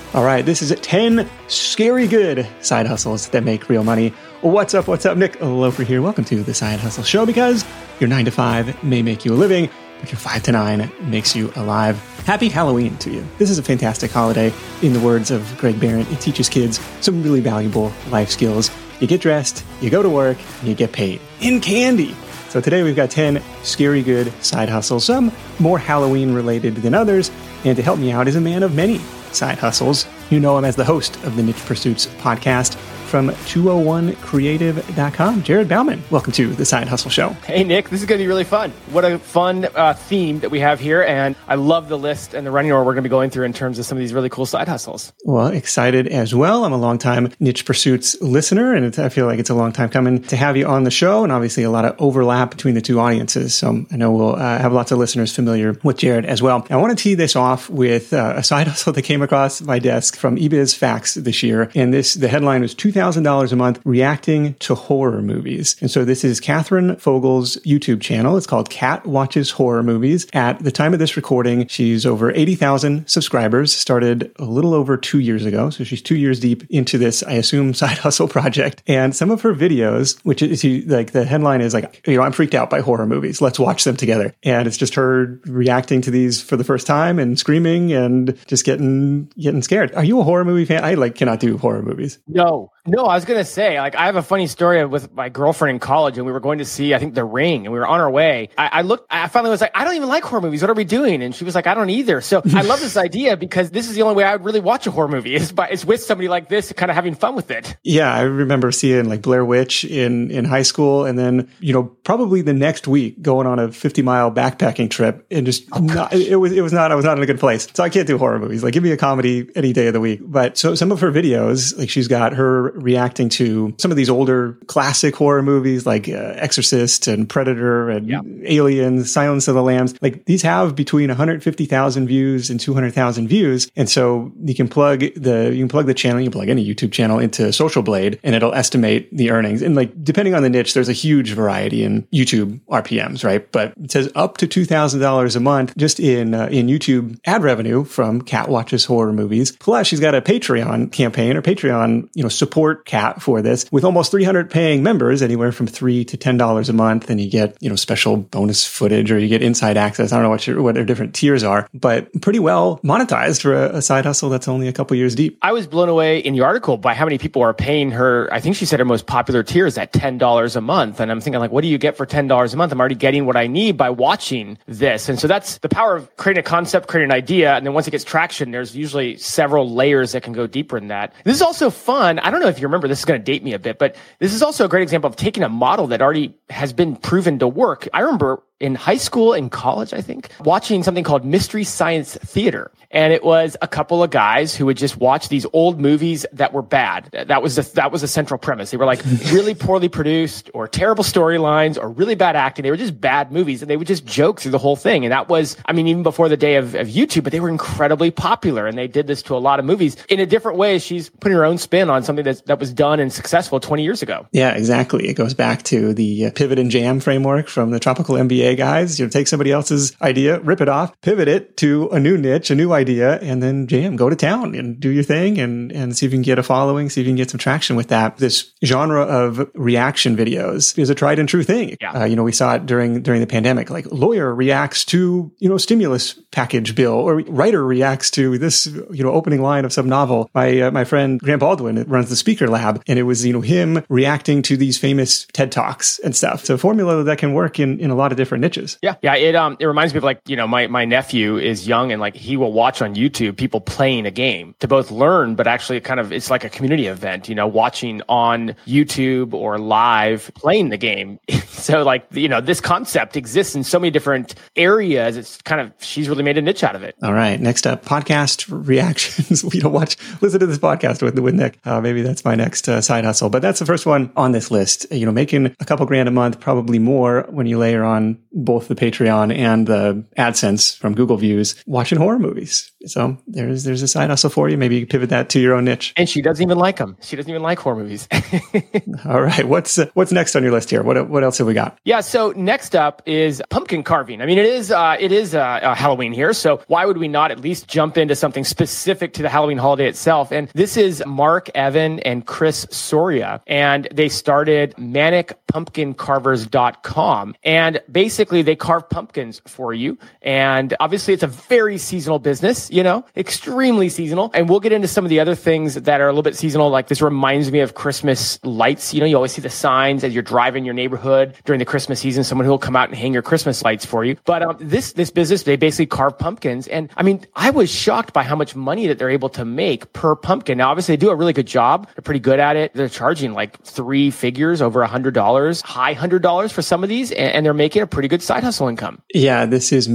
All right, this is 10 scary good side hustles that make real money. What's up, Nick Loper here. Welcome to the Side Hustle Show, because your 9 to 5 may make you a living, but your 5 to 9 makes you alive. Happy Halloween to you. This is a fantastic holiday. In the words of Greg Barrett, it teaches kids some really valuable life skills. You get dressed, you go to work, and you get paid in candy. So today we've got 10 scary good side hustles, some more Halloween related than others. And to help me out is a man of many side hustles. You know him as the host of the Niche Pursuits podcast from 201creative.com. Jared Bauman, welcome to the Side Hustle Show. Hey, Nick, this is going to be really fun. What a fun theme that we have here. And I love the list and the running order we're going to be going through in terms of some of these really cool side hustles. Well, excited as well. I'm a longtime Niche Pursuits listener, and I feel like it's a long time coming to have you on the show, and obviously a lot of overlap between the two audiences. So I know we'll have lots of listeners familiar with Jared as well. I want to tee this off with a side hustle that came across my desk from eBiz Facts this year. And the headline was $2,000 a month reacting to horror movies. And so this is Catherine Fogel's YouTube channel. It's called Cat Watches Horror Movies. At the time of this recording, she's over 80,000 subscribers, started a little over 2 years ago. So she's 2 years deep into this, I assume, side hustle project. And some of her videos, which is like the headline is like, I'm freaked out by horror movies. Let's watch them together. And it's just her reacting to these for the first time and screaming and just getting scared. Are you a horror movie fan? I cannot do horror movies. No, I was going to say, I have a funny story with my girlfriend in college, and we were going to see, I think, The Ring, and we were on our way. I finally was like, I don't even like horror movies. What are we doing? And she was like, I don't either. So I love this idea, because this is the only way I would really watch a horror movie is with somebody like this, kind of having fun with it. Yeah, I remember seeing like Blair Witch in high school, and then, probably the next week going on a 50-mile backpacking trip, and just I was not in a good place. So I can't do horror movies. Like, give me a comedy any day of the week. But so some of her videos, like she's got her reacting to some of these older classic horror movies like Exorcist and Predator and Aliens, Silence of the Lambs. Like, these have between 150,000 views and 200,000 views. And so you can plug the channel, you can plug any YouTube channel into Social Blade, and it'll estimate the earnings. And like, depending on the niche, there's a huge variety in YouTube RPMs, right? But it says up to $2,000 a month just in YouTube ad revenue from Cat Watches Horror Movies. Plus, she's got a Patreon campaign or Patreon, support Cat for this, with almost 300 paying members, anywhere from $3 to $10 a month. And you get, special bonus footage, or you get inside access. I don't know what their different tiers are, but pretty well monetized for a side hustle that's only a couple years deep. I was blown away in the article by how many people are paying her. I think she said her most popular tier is at $10 a month. And I'm thinking, like, what do you get for $10 a month? I'm already getting what I need by watching this. And so that's the power of creating a concept, creating an idea. And then once it gets traction, there's usually several layers that can go deeper than that. This is also fun. I don't know if you remember, this is going to date me a bit, but this is also a great example of taking a model that already has been proven to work. I remember in high school and college, I think, watching something called Mystery Science Theater. And it was a couple of guys who would just watch these old movies that were bad. That was the central premise. They were like really poorly produced, or terrible storylines, or really bad acting. They were just bad movies, and they would just joke through the whole thing. And that was, even before the day of YouTube, but they were incredibly popular. And they did this to a lot of movies in a different way. She's putting her own spin on something that was done and successful 20 years ago. Yeah, exactly. It goes back to the pivot and jam framework from the Tropical MBA guys. Take somebody else's idea, rip it off, pivot it to a new niche, a new idea, and then jam, go to town and do your thing and see if you can get a following, see if you can get some traction with that. This genre of reaction videos is a tried and true thing. Yeah. We saw it during the pandemic, like lawyer reacts to, stimulus package bill, or writer reacts to this, opening line of some novel. My friend Grant Baldwin runs the Speaker Lab, and it was, him reacting to these famous TED Talks and stuff. So a formula that can work in a lot of different niches. Yeah. It reminds me of, like, my nephew is young, and like he will watch on YouTube people playing a game to both learn, but actually it's like a community event, watching on YouTube or live playing the game. So like, this concept exists in so many different areas. It's she's really made a niche out of it. All right. Next up, podcast reactions. Listen to this podcast with Nick. Maybe that's my next side hustle, but that's the first one on this list. Making a couple grand a month, probably more when you layer on both the Patreon and the AdSense from Google Views watching horror movies. So there's a side hustle for you. Maybe you pivot that to your own niche. And she doesn't even like them. She doesn't even like horror movies. All right. What's next on your list here? What else have we got? Yeah. So next up is pumpkin carving. I mean, it is Halloween here. So why would we not at least jump into something specific to the Halloween holiday itself? And this is Mark Evan and Chris Soria. And they started manicpumpkincarvers.com. And basically they carve pumpkins for you. And obviously it's a very seasonal business, extremely seasonal. And we'll get into some of the other things that are a little bit seasonal. Like this reminds me of Christmas lights. You always see the signs as you're driving your neighborhood during the Christmas season, someone who will come out and hang your Christmas lights for you. But this business, they basically carve pumpkins. And I mean, I was shocked by how much money that they're able to make per pumpkin. Now, obviously they do a really good job. They're pretty good at it. They're charging like 3 figures, over $100, high $100 for some of these. And they're making a pretty good side hustle income. Yeah, this is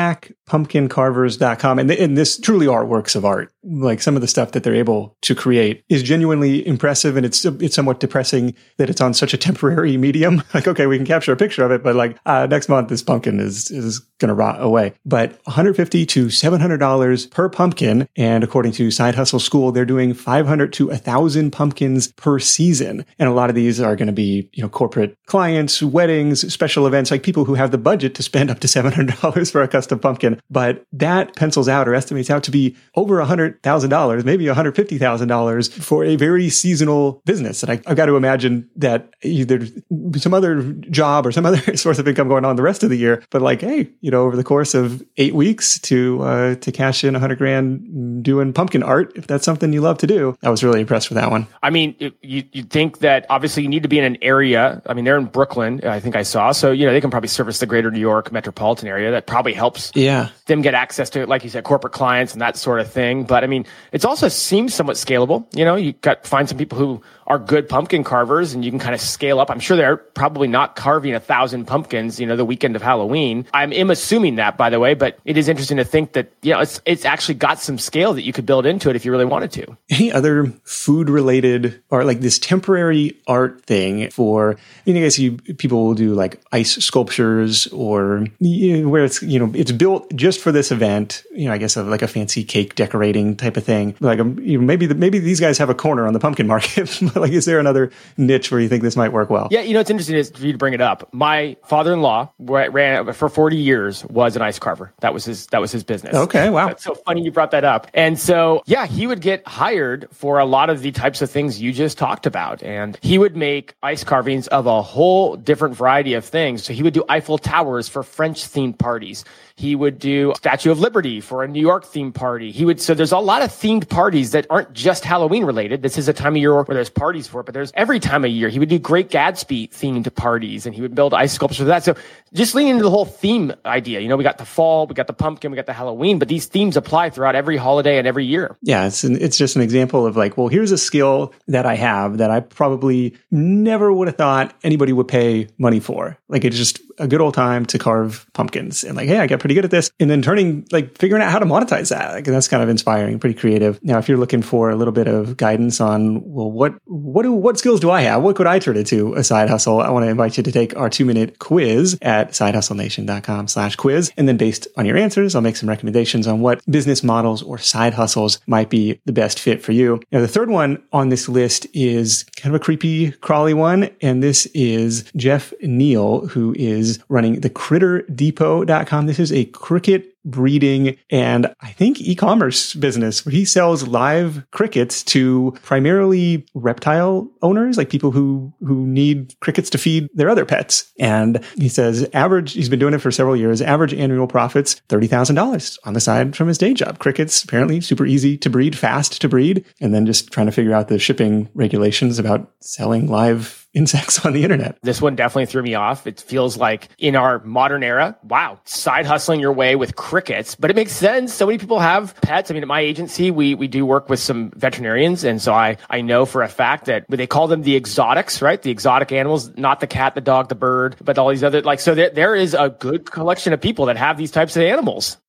maniacpumpkincarvers.com. And this truly are works of art. Like some of the stuff that they're able to create is genuinely impressive. And it's somewhat depressing that it's on such a temporary medium. Like, okay, we can capture a picture of it, but like next month, this pumpkin is going to rot away. But $150 to $700 per pumpkin. And according to Side Hustle School, they're doing 500 to 1,000 pumpkins per season. And a lot of these are going to be, corporate clients, weddings, special events, like people who have the budget to spend up to $700 for a custom pumpkin. But that pencils out or estimates out to be over $100,000, maybe $150,000 for a very seasonal business. And I've got to imagine that either some other job or some other source of income going on the rest of the year. But like, hey, over the course of 8 weeks to cash in $100,000 doing pumpkin art, if that's something you love to do, I was really impressed with that one. I mean, you'd think that obviously you need to be in an area. I mean, they're in Brooklyn, I think I saw. So, they can probably service the greater New York metropolitan area. That probably helps them get access to, like you said, corporate clients and that sort of thing. But I mean, it's also seems somewhat scalable. You find some people who are good pumpkin carvers and you can kind of scale up. I'm sure they're probably not carving 1,000 pumpkins, the weekend of Halloween. I'm assuming that, by the way, but it is interesting to think that, it's actually got some scale that you could build into it if you really wanted to. Any other food related or like this temporary art thing for, I guess people will do like ice sculptures or where it's, it's built just for this event, I guess like a fancy cake decorating type of thing. Like maybe these guys have a corner on the pumpkin market. Like, is there another niche where you think this might work well? Yeah, it's interesting for you to bring it up. My father-in-law ran for 40 years was an ice carver. That was his business. Okay, wow. That's so funny you brought that up. And so, yeah, he would get hired for a lot of the types of things you just talked about. And he would make ice carvings of a whole different variety of things. So he would do Eiffel Towers for French-themed parties. He would do Statue of Liberty for a New York themed party. So there's a lot of themed parties that aren't just Halloween related. This is a time of year where there's parties for it, but there's every time of year. He would do Great Gatsby themed parties and he would build ice sculptures for that. So just leaning into the whole theme idea, we got the fall, we got the pumpkin, we got the Halloween, but these themes apply throughout every holiday and every year. Yeah. It's just an example of like, well, here's a skill that I have that I probably never would have thought anybody would pay money for. Like it's just a good old time to carve pumpkins and like, hey, I got pretty good at this. And then figuring out how to monetize that. Like, that's kind of inspiring, pretty creative. Now, if you're looking for a little bit of guidance on, well, what skills do I have? What could I turn into a side hustle? I want to invite you to take our 2-minute quiz at sidehustlenation.com/quiz. And then based on your answers, I'll make some recommendations on what business models or side hustles might be the best fit for you. Now, the third one on this list is kind of a creepy, crawly one. And this is Jeff Neal, who is running the critterdepot.com. This is a cricket breeding and I think e-commerce business where he sells live crickets to primarily reptile owners, like people who need crickets to feed their other pets. And he says he's been doing it for several years, average annual profits, $30,000 on the side from his day job. Crickets, apparently super easy to breed, fast to breed, and then just trying to figure out the shipping regulations about selling live insects on the internet. This one definitely threw me off. It feels like in our modern era, wow, side hustling your way with crickets, but it makes sense. So many people have pets. I mean, at my agency, we do work with some veterinarians. And so I know for a fact that they call them the exotics, right? The exotic animals, not the cat, the dog, the bird, but all these other, so there is a good collection of people that have these types of animals.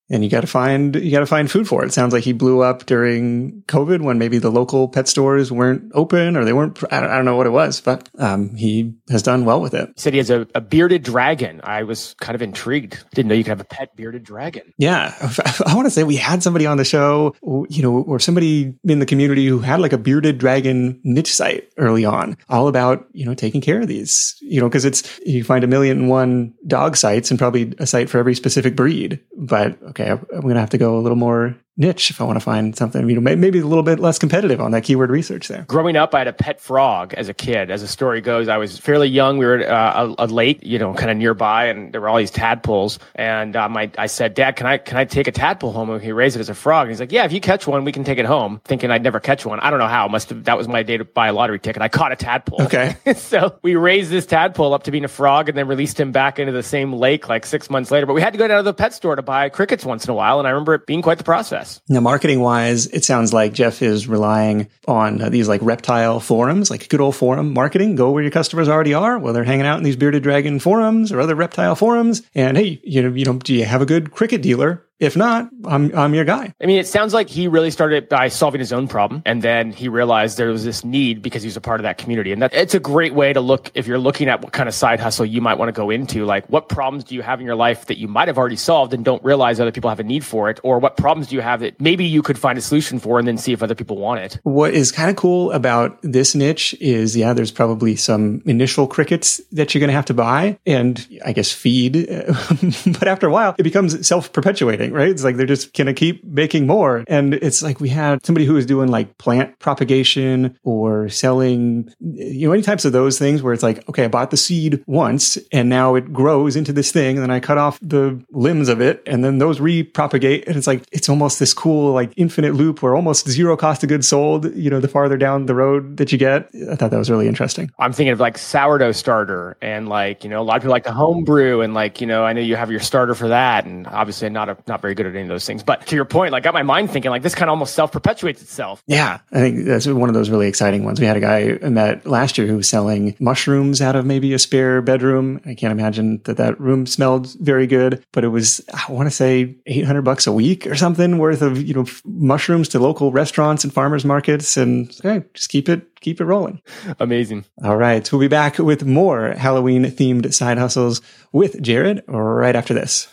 And you got to find food for it. It sounds like he blew up during COVID when maybe the local pet stores weren't open or they weren't, I don't know what it was, but he has done well with it. He said he has a bearded dragon. I was kind of intrigued. Didn't know you could have a pet bearded dragon. Yeah. I want to say we had somebody on the show, or somebody in the community who had like a bearded dragon niche site early on, all about, taking care of these, because you find 1,000,001 dog sites and probably a site for every specific breed. But okay, I'm going to have to go a little more niche if I want to find something, maybe a little bit less competitive on that keyword research there. Growing up, I had a pet frog as a kid. As the story goes, I was fairly young. We were at a lake, kind of nearby, and there were all these tadpoles. And I said, Dad, can I take a tadpole home and he raise it as a frog? And he's like, yeah, if you catch one, we can take it home. Thinking I'd never catch one. I don't know how. That was my day to buy a lottery ticket. I caught a tadpole. Okay. So we raised this tadpole up to being a frog and then released him back into the same lake like 6 months later. But we had to go down to the pet store to buy crickets once in a while. And I remember it being quite the process. Now, marketing wise, it sounds like Jeff is relying on these like reptile forums, like good old forum marketing. Go where your customers already are. Well, they're hanging out in these bearded dragon forums or other reptile forums. And hey, do you have a good cricket dealer? If not, I'm your guy. I mean, it sounds like he really started by solving his own problem. And then he realized there was this need because he was a part of that community. And it's a great way to look, if you're looking at what kind of side hustle you might want to go into, like what problems do you have in your life that you might have already solved and don't realize other people have a need for it? Or what problems do you have that maybe you could find a solution for and then see if other people want it? What is kind of cool about this niche is, there's probably some initial crickets that you're going to have to buy and I guess feed. But after a while, it becomes self-perpetuating. Right? It's like they're just going to keep making more. And it's like we had somebody who was doing like plant propagation or selling, any types of those things where it's like, okay, I bought the seed once and now it grows into this thing. And then I cut off the limbs of it and then those repropagate. And it's like, it's almost this cool, like infinite loop where almost zero cost of goods sold, the farther down the road that you get. I thought that was really interesting. I'm thinking of like sourdough starter and like, a lot of people like to home brew and like, I know you have your starter for that. And obviously not very good at any of those things. But to your point, like got my mind thinking like this kind of almost self-perpetuates itself. Yeah, I think that's one of those really exciting ones. We had a guy I met last year who was selling mushrooms out of maybe a spare bedroom. I can't imagine that room smelled very good, but it was, I want to say $800 a week or something worth of, mushrooms to local restaurants and farmers markets. And okay, just keep it rolling. Amazing. All right. So we'll be back with more Halloween themed side hustles with Jared right after this.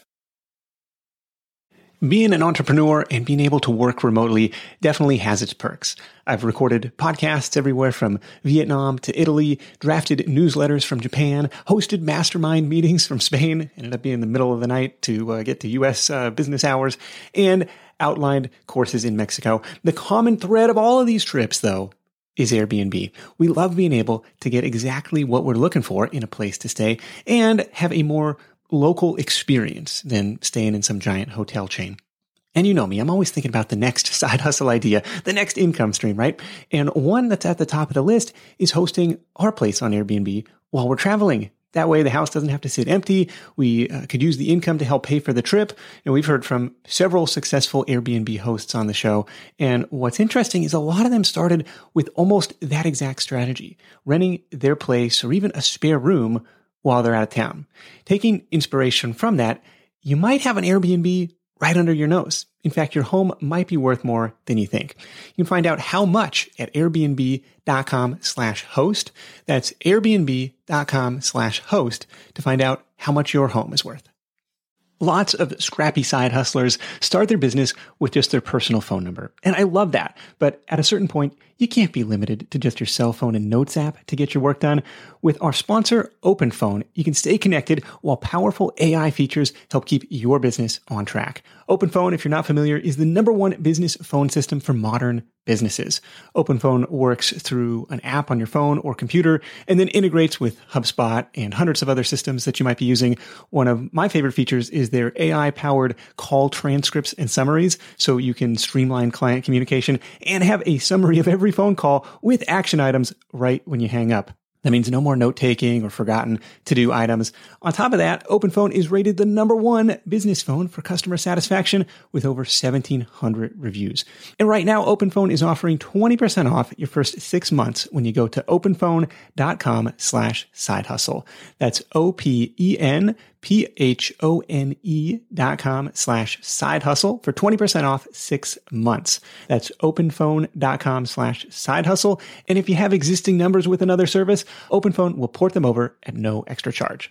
Being an entrepreneur and being able to work remotely definitely has its perks. I've recorded podcasts everywhere from Vietnam to Italy, drafted newsletters from Japan, hosted mastermind meetings from Spain, ended up being in the middle of the night to get to U.S. business hours, and outlined courses in Mexico. The common thread of all of these trips, though, is Airbnb. We love being able to get exactly what we're looking for in a place to stay and have a more local experience than staying in some giant hotel chain. And you know me, I'm always thinking about the next side hustle idea, the next income stream, right? And one that's at the top of the list is hosting our place on Airbnb while we're traveling. That way the house doesn't have to sit empty. We could use the income to help pay for the trip. And we've heard from several successful Airbnb hosts on the show. And what's interesting is a lot of them started with almost that exact strategy, renting their place or even a spare room while they're out of town. Taking inspiration from that, you might have an Airbnb right under your nose. In fact, your home might be worth more than you think. You can find out how much at airbnb.com/host. That's airbnb.com/host to find out how much your home is worth. Lots of scrappy side hustlers start their business with just their personal phone number. And I love that. But at a certain point, you can't be limited to just your cell phone and notes app to get your work done. With our sponsor, OpenPhone, you can stay connected while powerful AI features help keep your business on track. OpenPhone, if you're not familiar, is the #1 business phone system for modern businesses. OpenPhone works through an app on your phone or computer and then integrates with HubSpot and hundreds of other systems that you might be using. One of my favorite features is their AI-powered call transcripts and summaries, so you can streamline client communication and have a summary of every phone call with action items right when you hang up. That means no more note-taking or forgotten to-do items. On top of that, OpenPhone is rated the #1 business phone for customer satisfaction with over 1,700 reviews. And right now, OpenPhone is offering 20% off your first 6 months when you go to openphone.com/sidehustle. That's OpenPhone.com/sidehustle. PHONE.com/side hustle for 20% off 6 months. That's openphone.com/side hustle. And if you have existing numbers with another service, OpenPhone will port them over at no extra charge.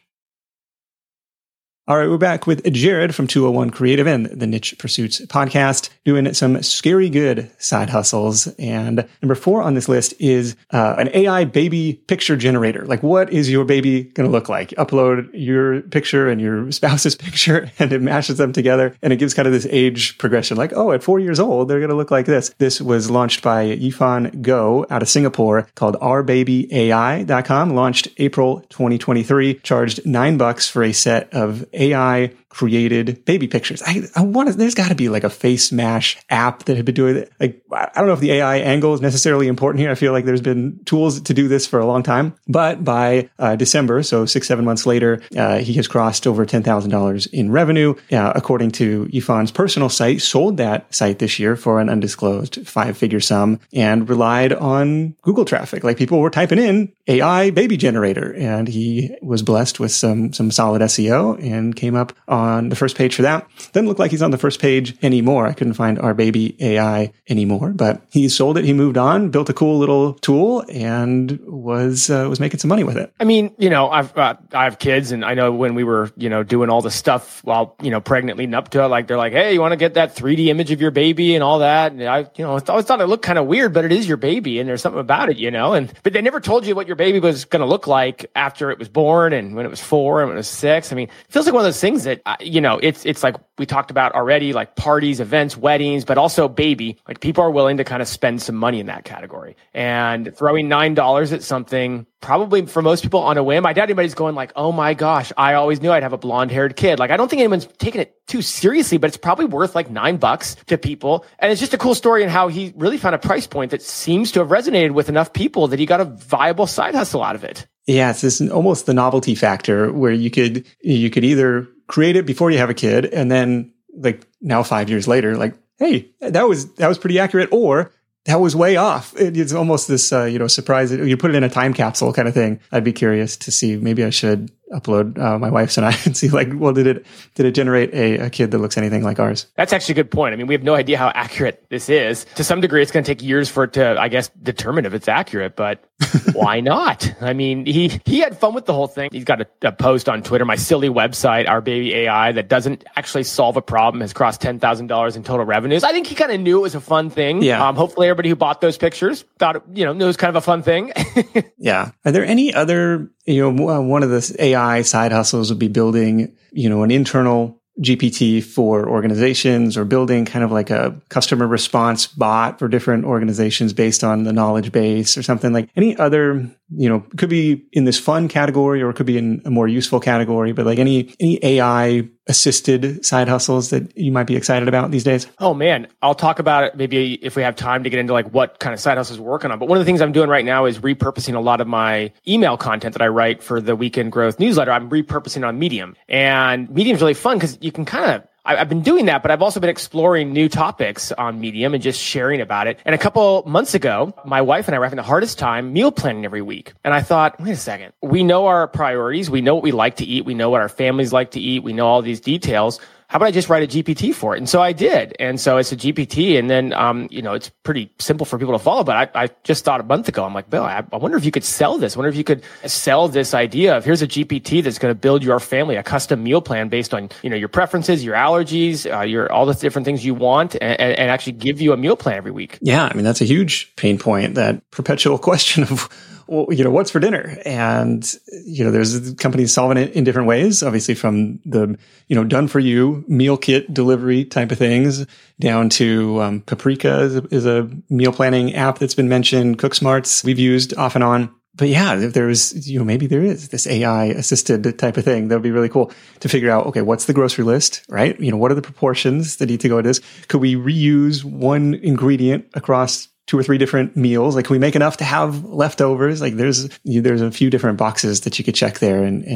All right, we're back with Jared from 201 Creative and the Niche Pursuits podcast, doing some scary good side hustles. And number 4 on this list is an AI baby picture generator. Like, what is your baby going to look like? Upload your picture and your spouse's picture, and it mashes them together, and it gives kind of this age progression. Like, oh, at 4 years old, they're going to look like this. This was launched by Yifan Go out of Singapore, called OurBabyAI.com, launched April 2023, charged $9 for a set of AI created baby pictures. I want to, there's got to be like a face mash app that had been doing it. Like, I don't know if the AI angle is necessarily important here. I feel like there's been tools to do this for a long time, but by December, so 6-7 months later, he has crossed over $10,000 in revenue. According to Yifan's personal site, sold that site this year for an undisclosed 5-figure sum and relied on Google traffic. Like, people were typing in AI baby generator, and he was blessed with some solid SEO and came up on the first page for that. Doesn't look like he's on the first page anymore. I couldn't find Our Baby AI anymore, but he sold it. He moved on, built a cool little tool, and was making some money with it. I mean, I have kids, and I know when we were, doing all the stuff while, pregnant leading up to it, like, they're like, hey, you want to get that 3D image of your baby and all that? And I always thought it looked kind of weird, but it is your baby, and there's something about it, but they never told you what your baby was going to look like after it was born, and when it was 4 and when it was 6. I mean, it feels like one of those things that, it's like we talked about already, like parties, events, weddings, but also baby. Like, people are willing to kind of spend some money in that category, and throwing $9 at something, probably for most people on a whim. I doubt anybody's going like, oh my gosh, I always knew I'd have a blonde haired kid. Like, I don't think anyone's taking it too seriously, but it's probably worth like $9 to people. And it's just a cool story in how he really found a price point that seems to have resonated with enough people that he got a viable side hustle out of it. Yeah, it's this almost the novelty factor where you could either create it before you have a kid, and then like now 5 years later, like, hey, that was pretty accurate, or that was way off. It's almost this, surprise. You put it in a time capsule kind of thing. I'd be curious to see. Maybe I should upload my wife's and I and see, like, well, did it generate a kid that looks anything like ours? That's actually a good point. I mean, we have no idea how accurate this is. To some degree, it's going to take years for it to, I guess, determine if it's accurate, but why not? I mean, he had fun with the whole thing. He's got a post on Twitter, my silly website, Our Baby AI, that doesn't actually solve a problem, has crossed $10,000 in total revenues. I think he kind of knew it was a fun thing. Yeah. Hopefully everybody who bought those pictures thought it, knew it was kind of a fun thing. Yeah. Are there any other, one of the AI side hustles would be building, an internal GPT for organizations, or building kind of like a customer response bot for different organizations based on the knowledge base or something. Like, any other, could be in this fun category, or it could be in a more useful category, but like any AI assisted side hustles that you might be excited about these days? Oh man, I'll talk about it maybe if we have time to get into like what kind of side hustles we're working on. But one of the things I'm doing right now is repurposing a lot of my email content that I write for the Weekend Growth newsletter. I'm repurposing on Medium, and Medium's really fun because you can kind of, I've been doing that, but I've also been exploring new topics on Medium and just sharing about it. And a couple months ago, my wife and I were having the hardest time meal planning every week. And I thought, wait a second, we know our priorities. We know what we like to eat. We know what our families like to eat. We know all these details. How about I just write a GPT for it? And so I did. And so it's a GPT. And then, it's pretty simple for people to follow. But I just thought a month ago, I'm like, Bill, I wonder if you could sell this. I wonder if you could sell this idea of, here's a GPT that's going to build your family a custom meal plan based on, your preferences, your allergies, all the different things you want, and actually give you a meal plan every week. Yeah. I mean, that's a huge pain point, that perpetual question of, what's for dinner? And, there's companies solving it in different ways, obviously from the, done for you meal kit delivery type of things down to, Paprika is a meal planning app that's been mentioned. CookSmarts we've used off and on. But yeah, if there's, maybe there is this AI assisted type of thing, that would be really cool to figure out, okay, what's the grocery list, right? What are the proportions that need to go with this? Could we reuse one ingredient across 2 or 3 different meals? Like, can we make enough to have leftovers? Like, there's a few different boxes that you could check there, and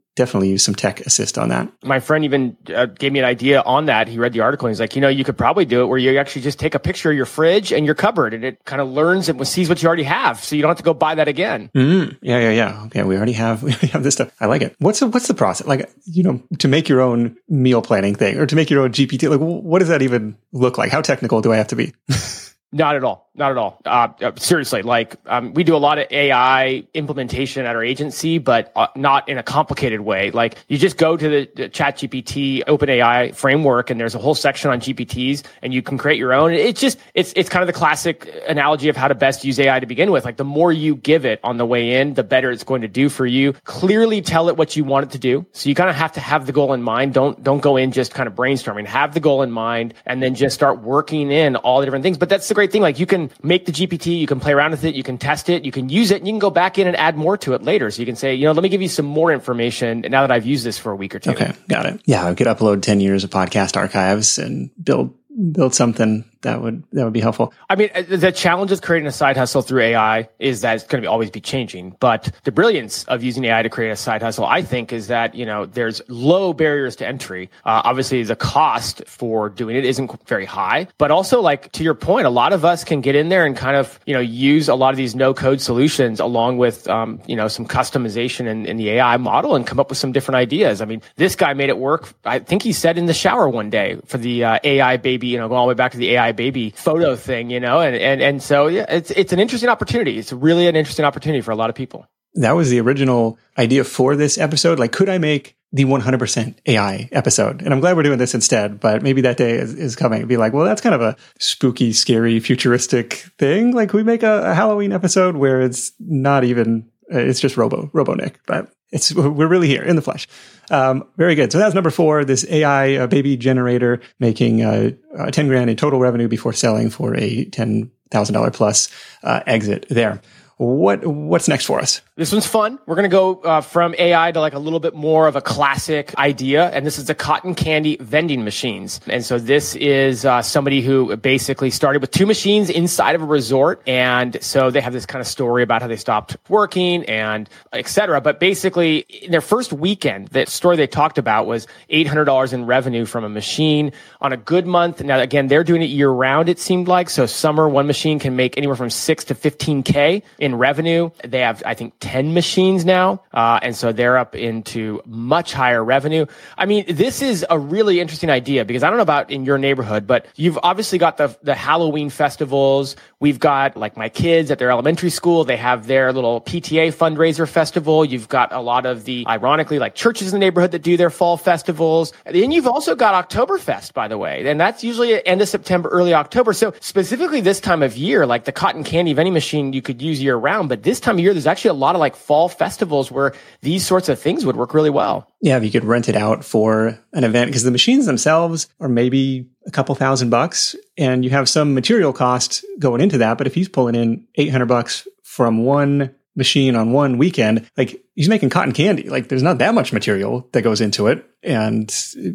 definitely use some tech assist on that. My friend even gave me an idea on that. He read the article and he's like, you could probably do it where you actually just take a picture of your fridge and your cupboard and it kind of learns and sees what you already have. So you don't have to go buy that again. Yeah. Okay. We already have this stuff. I like it. What's the process? Like, to make your own meal planning thing or to make your own GPT, like what does that even look like? How technical do I have to be? Not at all. Seriously, we do a lot of AI implementation at our agency, but not in a complicated way. Like you just go to the ChatGPT OpenAI framework and there's a whole section on GPTs and you can create your own. It's kind of the classic analogy of how to best use AI to begin with. Like the more you give it on the way in, the better it's going to do for you. Clearly tell it what you want it to do. So you kind of have to have the goal in mind. Don't go in just kind of brainstorming. Have the goal in mind and then just start working in all the different things. But that's the great thing. Like you can make the GPT, you can play around with it, you can test it, you can use it, and you can go back in and add more to it later. So you can say, let me give you some more information now that I've used this for a week or two. Okay, got it. Yeah, I could upload 10 years of podcast archives and build something that would be helpful. I mean, the challenge of creating a side hustle through AI is that it's going to always be changing. But the brilliance of using AI to create a side hustle, I think, is that, there's low barriers to entry. Obviously, the cost for doing it isn't very high. But also, like, to your point, a lot of us can get in there and kind of, use a lot of these no-code solutions along with, some customization in the AI model and come up with some different ideas. I mean, this guy made it work. I think he said in the shower one day for the AI baby, going all the way back to the AI baby photo thing, and so yeah, it's an interesting opportunity. It's really an interesting opportunity for a lot of people. That was the original idea for this episode. Like, could I make the 100% AI episode? And I'm glad we're doing this instead, but maybe that day is coming. It'd be like, well, that's kind of a spooky, scary, futuristic thing. Like, we make a Halloween episode where it's not even, it's just Robo Nick, but we're really here in the flesh. Very good. So that's number 4, this AI baby generator making $10,000 in total revenue before selling for a $10,000 plus exit there. What's next for us? This one's fun. We're going to go from AI to like a little bit more of a classic idea. And this is the cotton candy vending machines. And so this is somebody who basically started with 2 machines inside of a resort. And so they have this kind of story about how they stopped working and et cetera. But basically in their first weekend, the story they talked about was $800 in revenue from a machine on a good month. Now, again, they're doing it year round, it seemed like. So summer, one machine can make anywhere from 6 to 15K in revenue. They have, I think, 10 machines now. And so they're up into much higher revenue. I mean, this is a really interesting idea because I don't know about in your neighborhood, but you've obviously got the Halloween festivals. We've got like my kids at their elementary school. They have their little PTA fundraiser festival. You've got a lot of the, ironically, like churches in the neighborhood that do their fall festivals. And then you've also got Oktoberfest, by the way. And that's usually at end of September, early October. So specifically this time of year, like the cotton candy vending machine, you could use year round. But this time of year, there's actually a lot of like fall festivals where these sorts of things would work really well. Yeah, if you could rent it out for an event, because the machines themselves are maybe a couple $1,000 and you have some material cost going into that. But if he's pulling in $800 from one machine on one weekend, like he's making cotton candy. Like there's not that much material that goes into it. And,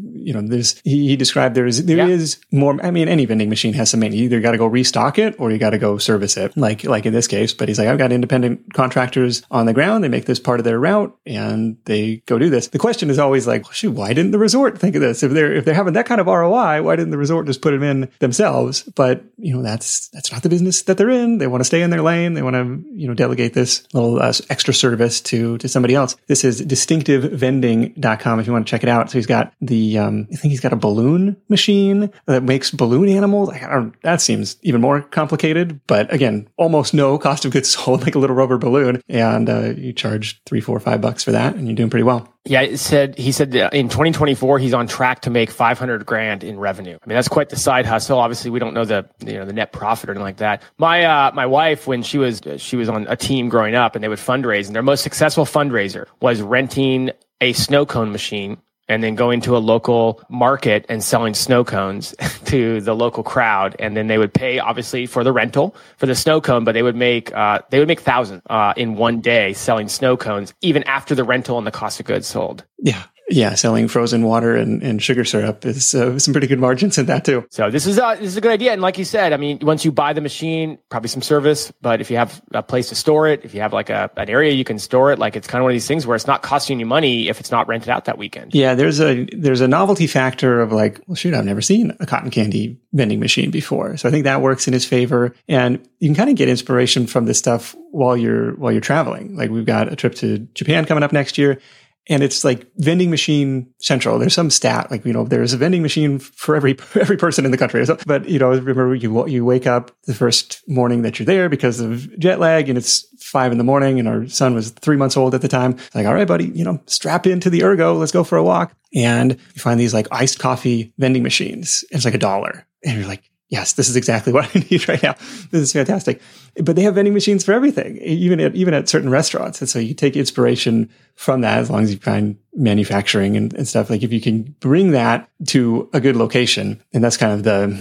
he described there is more, I mean, any vending machine has some maintenance. You either got to go restock it or you got to go service it, like in this case. But he's like, I've got independent contractors on the ground. They make this part of their route and they go do this. The question is always like, shoot, why didn't the resort think of this? If they're having that kind of ROI, why didn't the resort just put them in themselves? But, that's not the business that they're in. They want to stay in their lane. They want to, delegate this little extra service to somebody else. This is distinctivevending.com if you want to check it out. So he's got I think he's got a balloon machine that makes balloon animals. That seems even more complicated, but again, almost no cost of goods sold, like a little rubber balloon. And you charge $3, $4, $5 for that and you're doing pretty well. Yeah, he said that in 2024, he's on track to make $500,000 in revenue. I mean, that's quite the side hustle. Obviously, we don't know the net profit or anything like that. My wife, when she was on a team growing up and they would fundraise, and their most successful fundraiser was renting a snow cone machine and then going to a local market and selling snow cones to the local crowd. And then they would pay, obviously, for the rental for the snow cone, but they would make thousands in one day selling snow cones, even after the rental and the cost of goods sold. Yeah. Yeah, selling frozen water and sugar syrup is some pretty good margins in that too. So this is a good idea. And like you said, I mean, once you buy the machine, probably some service, but if you have a place to store it, if you have like an area you can store it, like it's kind of one of these things where it's not costing you money if it's not rented out that weekend. Yeah, there's a novelty factor of like, well, shoot, I've never seen a cotton candy vending machine before. So I think that works in his favor. And you can kind of get inspiration from this stuff while you're traveling. Like we've got a trip to Japan coming up next year. And it's like vending machine central. There's some stat, like, there's a vending machine for every person in the country. But, remember you wake up the first morning that you're there because of jet lag and it's 5 a.m. and our son was 3 months old at the time. Like, all right, buddy, strap into the Ergo. Let's go for a walk. And you find these like iced coffee vending machines. It's like $1. And you're like, yes, this is exactly what I need right now. This is fantastic. But they have vending machines for everything, even at certain restaurants. And so you take inspiration from that as long as you find manufacturing and stuff. Like if you can bring that to a good location, and that's kind of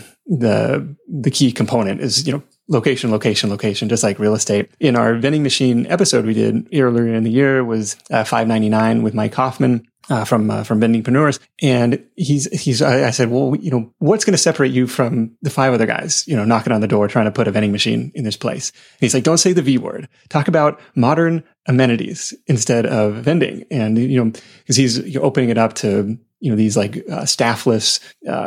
the key component is, location, just like real estate. In our vending machine episode we did earlier in the year was $5.99 with Mike Hoffman. From Vendingpreneurs. And I said, well, what's going to separate you from the 5 other guys, knocking on the door, trying to put a vending machine in this place? And he's like, don't say the V word. Talk about modern amenities instead of vending. And, cause he's opening it up to, these like, staffless,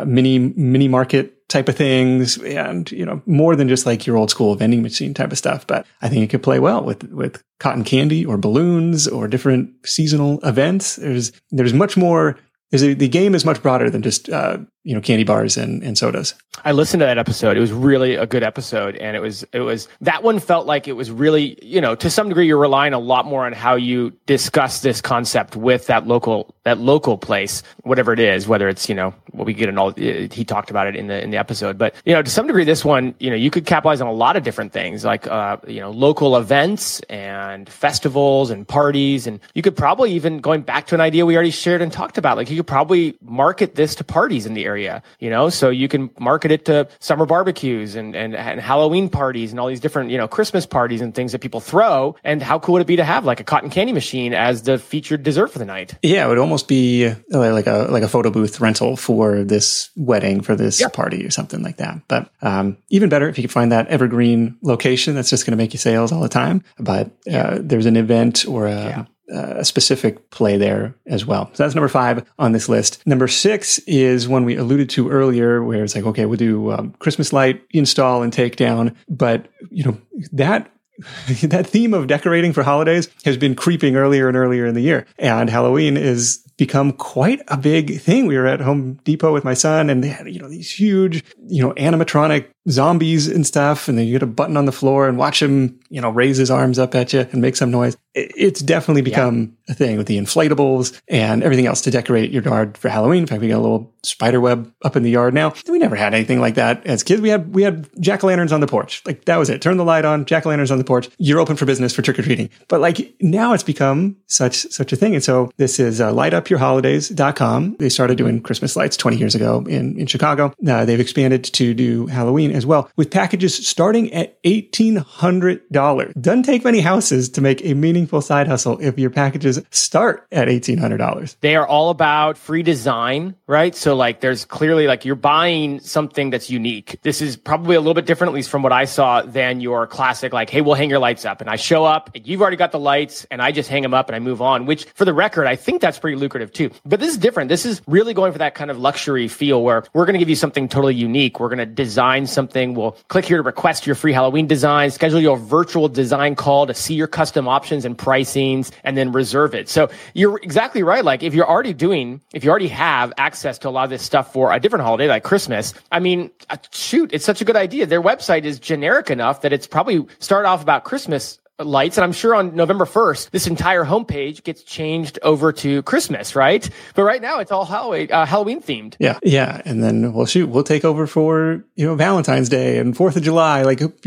mini market type of things and, more than just like your old school vending machine type of stuff. But I think it could play well with cotton candy or balloons or different seasonal events. There's much more. The game is much broader than just, candy bars and sodas. I listened to that episode. It was really a good episode. And it was, that one felt like it was really, to some degree, you're relying a lot more on how you discuss this concept with that local place, whatever it is, whether it's, what we get in all, he talked about it in the episode. But, to some degree, this one, you could capitalize on a lot of different things like, local events and festivals and parties. And you could probably even, going back to an idea we already shared and talked about, like you could probably market this to parties in the area, so you can market it to summer barbecues and Halloween parties and all these different, Christmas parties and things that people throw. And how cool would it be to have like a cotton candy machine as the featured dessert for the night? Yeah, it would almost be like a photo booth rental for this wedding, for this party or something like that. But even better if you could find that evergreen location that's just going to make you sales all the time. But there's an event or a specific play there as well. So that's number 5 on this list. Number 6 is one we alluded to earlier, where it's like, okay, we'll do Christmas light install and takedown. But, that theme of decorating for holidays has been creeping earlier and earlier in the year. And Halloween is become quite a big thing. We were at Home Depot with my son and they had, these huge, animatronic zombies and stuff. And then you get a button on the floor and watch him, raise his arms up at you and make some noise. It's definitely become a thing with the inflatables and everything else to decorate your yard for Halloween. In fact, we got a little spider web up in the yard now. We never had anything like that as kids. We had jack-o'-lanterns on the porch. Like that was it. Turn the light on, jack-o'-lanterns on the porch. You're open for business for trick-or-treating. But like now it's become such a thing. And so this is lightupyourholidays.com. They started doing Christmas lights 20 years ago in Chicago. They've expanded to do Halloween as well with packages starting at $1,800. Doesn't take many houses to make a meaningful side hustle if your packages start at $1,800. They are all about free design, right? So like there's clearly like you're buying something that's unique. This is probably a little bit different, at least from what I saw, than your classic, like, hey, we'll hang your lights up. And I show up and you've already got the lights and I just hang them up and I move on, which for the record, I think that's pretty lucrative too. But this is different. This is really going for that kind of luxury feel where we're going to give you something totally unique. We're going to design something. We'll click here to request your free Halloween design, schedule your virtual design call to see your custom options and pricings, and then reserve it. So you're exactly right. Like if you already have access to a lot of this stuff for a different holiday like Christmas, I mean, shoot, it's such a good idea. Their website is generic enough that it's probably started off about Christmas lights. And I'm sure on November 1st, this entire homepage gets changed over to Christmas, right? But right now it's all Halloween themed. Yeah. Yeah. And then, well, shoot, we'll take over for, Valentine's Day and 4th of July. like, if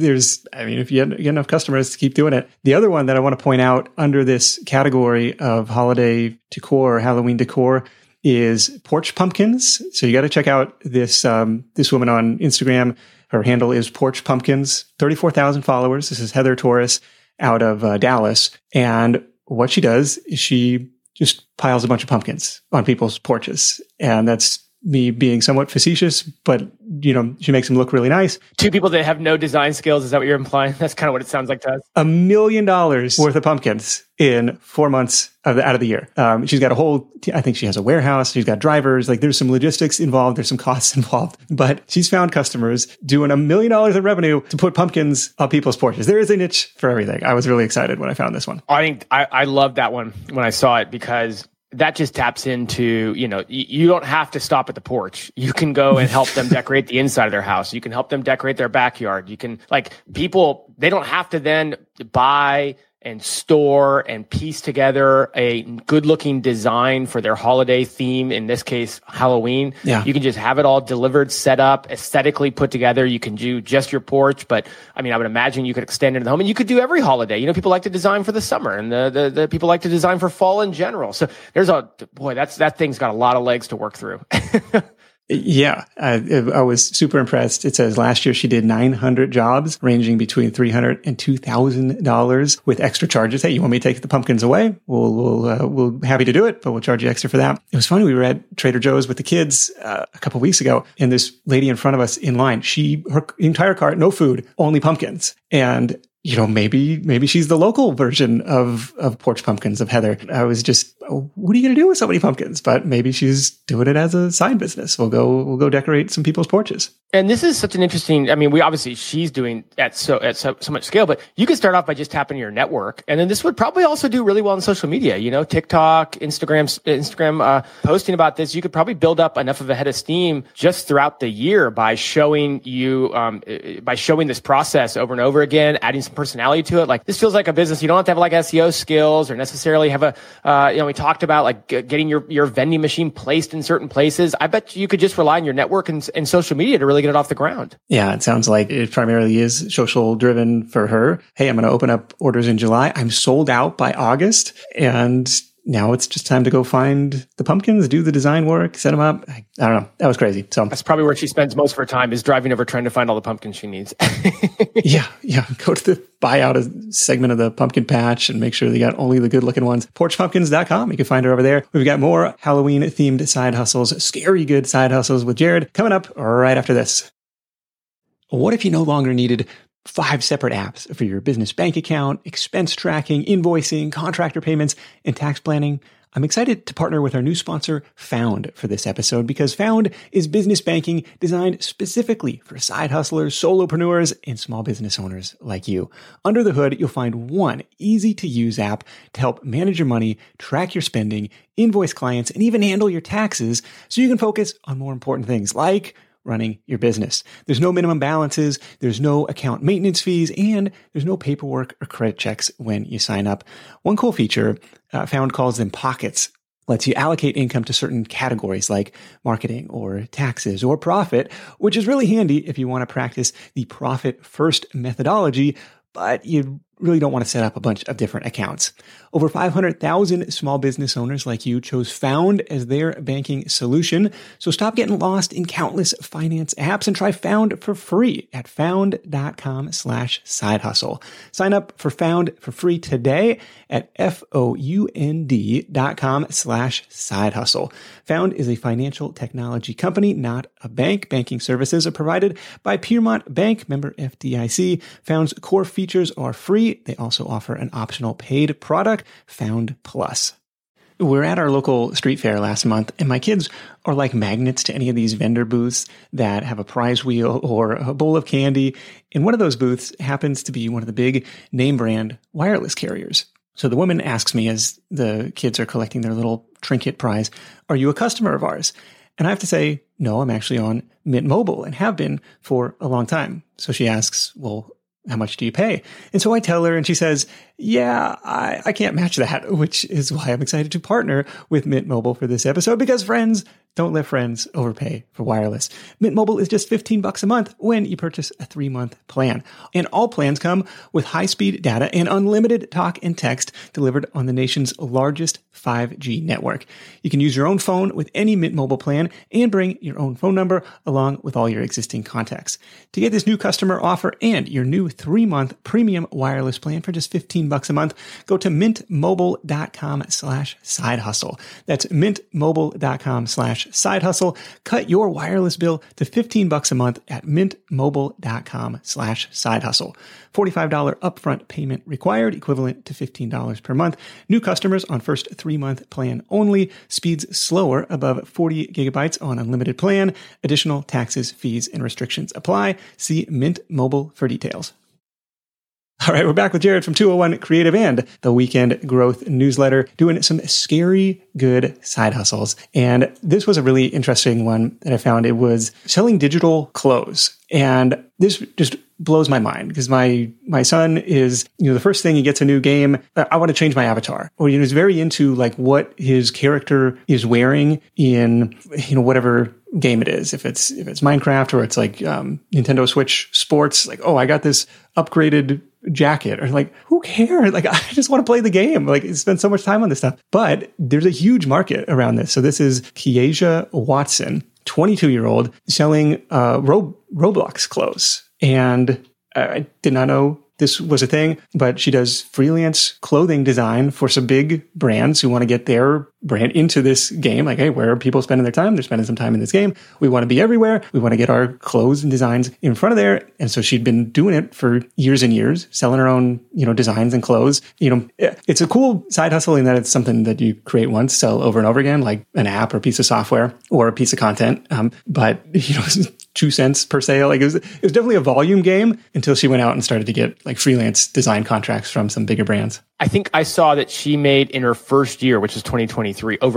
you get enough customers to keep doing it. The other one that I want to point out under this category of holiday decor, Halloween decor, is porch pumpkins. So you got to check out this woman on Instagram. Her handle is Porch Pumpkins, 34,000 followers. This is Heather Torres out of Dallas. And what she does is she just piles a bunch of pumpkins on people's porches. And that's me being somewhat facetious, but she makes them look really nice. Two people that have no design skills. Is that what you're implying? That's kind of what it sounds like to us. $1 million worth of pumpkins in 4 months out of the year. She's got I think she has a warehouse. She's got drivers. Like there's some logistics involved. There's some costs involved, but she's found customers doing $1 million in revenue to put pumpkins on people's porches. There is a niche for everything. I was really excited when I found this one. I think I loved that one when I saw it because that just taps into, you don't have to stop at the porch. You can go and help them decorate the inside of their house. You can help them decorate their backyard. You can, people, they don't have to then buy and store and piece together a good looking design for their holiday theme, in this case, Halloween. Yeah. You can just have it all delivered, set up, aesthetically put together. You can do just your porch, but I would imagine you could extend it to the home, and you could do every holiday. People like to design for the summer, and the people like to design for fall in general. So there's that thing's got a lot of legs to work through. Yeah, I was super impressed. It says last year she did 900 jobs ranging between $300 and $2,000 with extra charges. Hey, you want me to take the pumpkins away? We'll happy to do it, but we'll charge you extra for that. It was funny. We were at Trader Joe's with the kids a couple of weeks ago, and this lady in front of us in line, her entire cart, no food, only pumpkins. And maybe she's the local version of Porch Pumpkins, of Heather. I was just, what are you going to do with so many pumpkins? But maybe she's doing it as a side business. We'll go decorate some people's porches. And this is such an interesting, she's doing at so much scale, but you can start off by just tapping your network. And then this would probably also do really well on social media, TikTok, Instagram, posting about this. You could probably build up enough of a head of steam just throughout the year by showing this process over and over again, adding some personality to it. This feels like a business. You don't have to have SEO skills or necessarily have we talked about getting your vending machine placed in certain places. I bet you could just rely on your network and social media to really get it off the ground. Yeah, it sounds like it primarily is social driven for her. Hey, I'm going to open up orders in July. I'm sold out by August. And now it's just time to go find the pumpkins, do the design work, set them up. I don't know. That was crazy. So that's probably where she spends most of her time, is driving over trying to find all the pumpkins she needs. Yeah. Go to buy out a segment of the pumpkin patch and make sure they got only the good looking ones. Porchpumpkins.com. You can find her over there. We've got more Halloween themed side hustles, scary good side hustles with Jared coming up right after this. What if you no longer needed 5 separate apps for your business bank account, expense tracking, invoicing, contractor payments, and tax planning? I'm excited to partner with our new sponsor, Found, for this episode, because Found is business banking designed specifically for side hustlers, solopreneurs, and small business owners like you. Under the hood, you'll find one easy-to-use app to help manage your money, track your spending, invoice clients, and even handle your taxes so you can focus on more important things like running your business. There's no minimum balances, there's no account maintenance fees, and there's no paperwork or credit checks when you sign up. One cool feature, Found calls them pockets, lets you allocate income to certain categories like marketing or taxes or profit, which is really handy if you want to practice the profit first methodology, but you really don't want to set up a bunch of different accounts. Over 500,000 small business owners like you chose Found as their banking solution. So stop getting lost in countless finance apps and try Found for free at found.com/side hustle. Sign up for Found for free today at found.com/side hustle. Found is a financial technology company, not a bank. Banking services are provided by Piermont Bank, member FDIC. Found's core features are free. They also offer an optional paid product, Found Plus. We're at our local street fair last month, and my kids are like magnets to any of these vendor booths that have a prize wheel or a bowl of candy. And one of those booths happens to be one of the big name brand wireless carriers. So the woman asks me as the kids are collecting their little trinket prize, "Are you a customer of ours?" And I have to say, no, I'm actually on Mint Mobile and have been for a long time. So she asks, well, how much do you pay? And so I tell her, and she says, yeah, I can't match that, which is why I'm excited to partner with Mint Mobile for this episode, because friends, Don't let friends overpay for wireless. Mint Mobile is just $15 a month when you purchase a 3-month plan. And all plans come with high-speed data and unlimited talk and text delivered on the nation's largest 5G network. You can use your own phone with any Mint Mobile plan and bring your own phone number along with all your existing contacts. To get this new customer offer and your new 3-month premium wireless plan for just $15 a month, go to mintmobile.com/side hustle. That's mintmobile.com/side hustle. Cut your wireless bill to $15 a month at mintmobile.com/side hustle. $45 upfront payment required, equivalent to $15 per month. New customers on first 3-month plan only. Speeds slower above 40 gigabytes on unlimited plan. Additional taxes, fees, and restrictions apply. See Mint Mobile for details. All right, we're back with Jared from 201 Creative and the Weekend Growth Newsletter, doing some scary good side hustles. And this was a really interesting one that I found. It was selling digital clothes. And this just blows my mind because my son is, the first thing he gets a new game, I want to change my avatar. Or, he's very into like what his character is wearing in, whatever game it is. If it's Minecraft or it's like Nintendo Switch Sports, like, oh, I got this upgraded jacket, or like, who cares? Like, I just want to play the game. Like, spend so much time on this stuff. But there's a huge market around this. So this is Keasia Watson, 22-year-old, selling Roblox clothes. And I did not know this was a thing, but she does freelance clothing design for some big brands who want to get their brand into this game. Like, hey, where are people spending their time? They're spending some time in this game. We want to be everywhere. We want to get our clothes and designs in front of there. And so she'd been doing it for years and years, selling her own, designs and clothes. It's a cool side hustle in that it's something that you create once, sell over and over again, like an app or piece of software or a piece of content. But 2 cents per sale. Like, it was definitely a volume game until she went out and started to get like freelance design contracts from some bigger brands. I think I saw that she made in her first year, which is 2023, over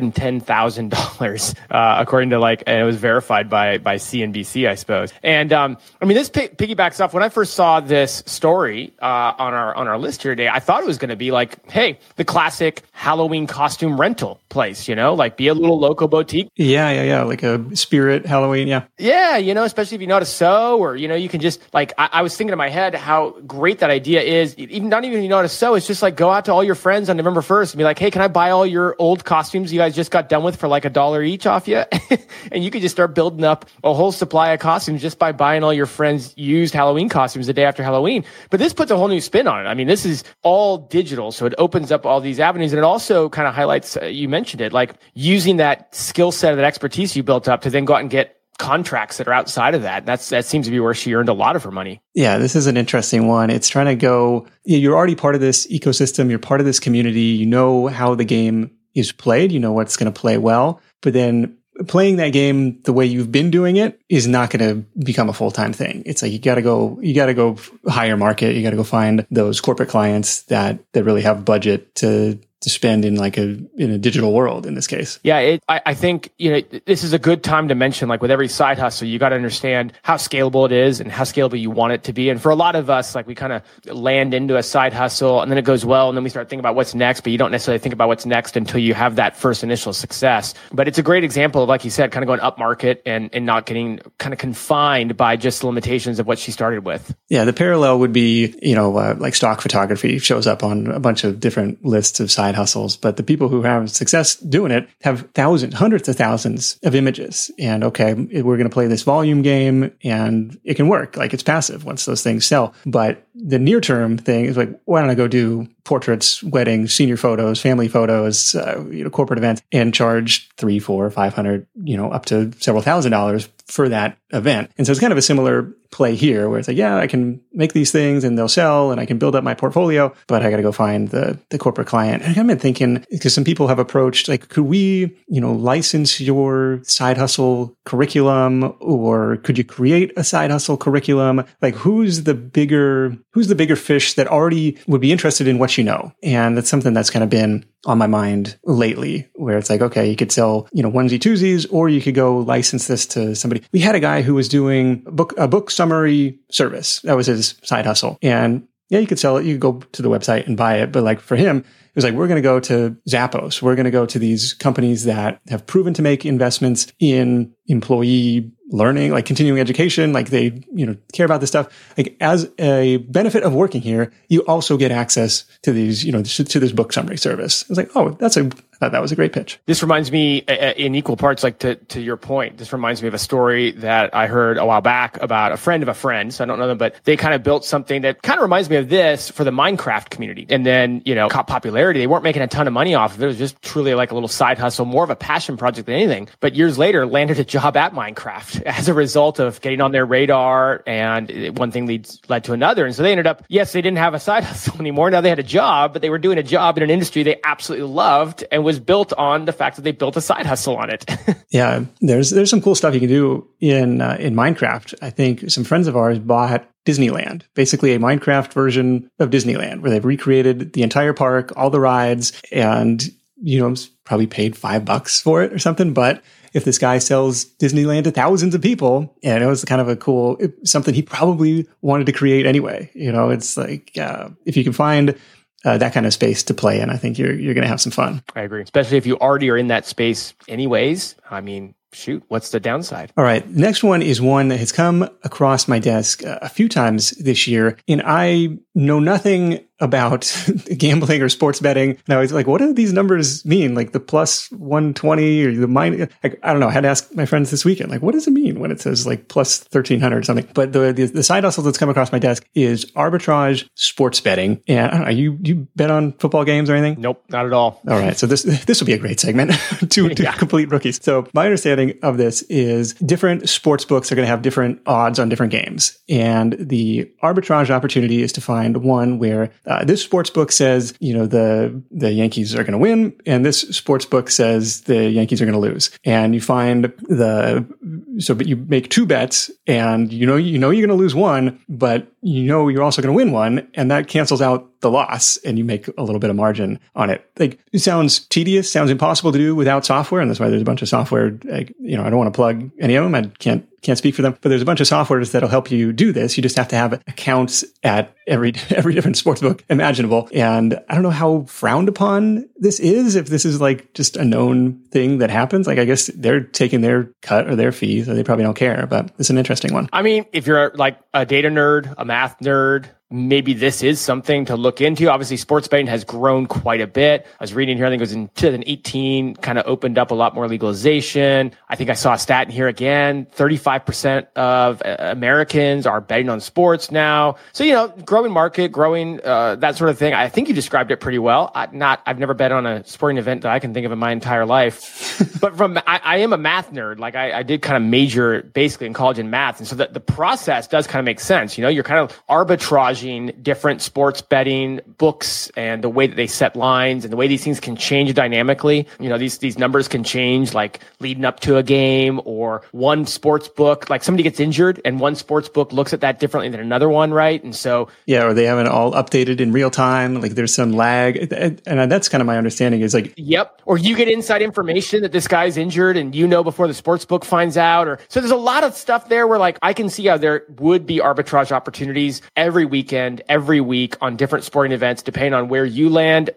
$110,000, according to and it was verified by CNBC, I suppose. And this piggybacks off when I first saw this story on our list here today. I thought it was going to be like, hey, the classic Halloween costume rental place, like be a little local boutique. Yeah, like a Spirit Halloween, yeah. Yeah, especially if you know how to sew, or you can just I was thinking in my head how great that idea is. Even not even if you know how to sew, it's just like go out to all your friends on November 1st and be like, hey, can I buy all your old costumes you guys just got done with for like $1 each off you? And you could just start building up a whole supply of costumes just by buying all your friends' used Halloween costumes the day after Halloween. But this puts a whole new spin on it. This is all digital, so it opens up all these avenues, and it also kind of highlights, you mentioned it, like using that skill set, that expertise you built up to then go out and get contracts that are outside of that. That seems to be where she earned a lot of her money. Yeah, this is an interesting one. It's trying to go, you're already part of this ecosystem. You're part of this community. You know how the game is played. You know what's going to play well. But then playing that game the way you've been doing it is not going to become a full-time thing. It's like you got to go higher market. You got to go find those corporate clients that really have budget to spend in in a digital world in this case. Yeah, I think, this is a good time to mention, like with every side hustle, you got to understand how scalable it is and how scalable you want it to be. And for a lot of us, we kind of land into a side hustle and then it goes well. And then we start thinking about what's next, but you don't necessarily think about what's next until you have that first initial success. But it's a great example of, like you said, kind of going up market and not getting kind of confined by just the limitations of what she started with. Yeah, the parallel would be, like stock photography shows up on a bunch of different lists of side hustles, but the people who have success doing it have hundreds of thousands of images. And okay, we're going to play this volume game and it can work. Like, it's passive once those things sell. But the near term thing is like, why don't I go do portraits, weddings, senior photos, family photos, corporate events, and charge $300, $400, $500, up to several $1,000s for that event. And so it's kind of a similar play here where it's like, yeah, I can make these things and they'll sell and I can build up my portfolio, but I got to go find the corporate client. And I've been thinking, because some people have approached, like, could we, license your side hustle curriculum, or could you create a side hustle curriculum? Like, who's the bigger fish that already would be interested in what you know? And that's something that's kind of been on my mind lately, where it's like, okay, you could sell, onesie twosies, or you could go license this to somebody. We had a guy who was doing a book summary service. That was his side hustle. And yeah, you could sell it. You could go to the website and buy it. But like for him, It was like, we're going to go to Zappos. We're going to go to these companies that have proven to make investments in employee learning, like continuing education, like they, care about this stuff. Like as a benefit of working here, you also get access to these, to this book summary service. It's like, oh, I thought that was a great pitch. This reminds me in equal parts, like to your point, this reminds me of a story that I heard a while back about a friend of a friend. So I don't know them, but they kind of built something that kind of reminds me of this for the Minecraft community. And then, caught popularity. They weren't making a ton of money off of it. It was just truly like a little side hustle, more of a passion project than anything. But years later, landed a job at Minecraft as a result of getting on their radar, and one thing led to another. And so they ended up, yes, they didn't have a side hustle anymore. Now they had a job, but they were doing a job in an industry they absolutely loved and was built on the fact that they built a side hustle on it. Yeah, there's some cool stuff you can do in Minecraft. I think some friends of ours bought Disneyland, basically a Minecraft version of Disneyland, where they've recreated the entire park, all the rides, and probably paid $5 for it or something. But if this guy sells Disneyland to thousands of people, and it was kind of a cool, something he probably wanted to create anyway. It's like, if you can find that kind of space to play in, I think you're going to have some fun. I agree. Especially if you already are in that space anyways. I mean, shoot, what's the downside? All right. The next one is one that has come across my desk a few times this year, and I know nothing about gambling or sports betting. And I was like, what do these numbers mean? Like the plus 120 or the minus, I don't know. I had to ask my friends this weekend, like, what does it mean when it says like plus 1300 or something? But the side hustle that's come across my desk is arbitrage sports betting. And I don't know, you bet on football games or anything? Nope, not at all. All right. So this will be a great segment to complete rookies. So my understanding of this is different sports books are going to have different odds on different games. And the arbitrage opportunity is to find one where this sports book says, the Yankees are going to win, and this sports book says the Yankees are going to lose. And you find but you make two bets, and you're going to lose one, but you're also going to win one, and that cancels out the loss, and you make a little bit of margin on it. Like, it sounds tedious, sounds impossible to do without software, and that's why there's a bunch of software. Like, I don't want to plug any of them. I can't speak for them, but there's a bunch of softwares that'll help you do this. You just have to have accounts at every different sportsbook imaginable. And I don't know how frowned upon this is, if this is like just a known thing that happens. Like, I guess they're taking their cut or their fee, so they probably don't care, but it's an interesting one. I mean, if you're like a data nerd, a math nerd, maybe this is something to look into. Obviously, sports betting has grown quite a bit. I was reading here, I think it was in 2018, kind of opened up a lot more legalization. I think I saw a stat in here again, 35% of Americans are betting on sports now. So, growing market, growing that sort of thing. I think you described it pretty well. I've never bet on a sporting event that I can think of in my entire life. But I am a math nerd. Like I did kind of major basically in college in math. And so the process does kind of make sense. You're kind of arbitraging different sports betting books and the way that they set lines and the way these things can change dynamically. These numbers can change like leading up to a game, or one sports book, like somebody gets injured and one sports book looks at that differently than another one, right? And so or they haven't all updated in real time. Like there's some lag, and that's kind of my understanding is like, yep. Or you get inside information that this guy's injured and before the sports book finds out, or so there's a lot of stuff there where like I can see how there would be arbitrage opportunities every weekend, every week on different sporting events, depending on where you land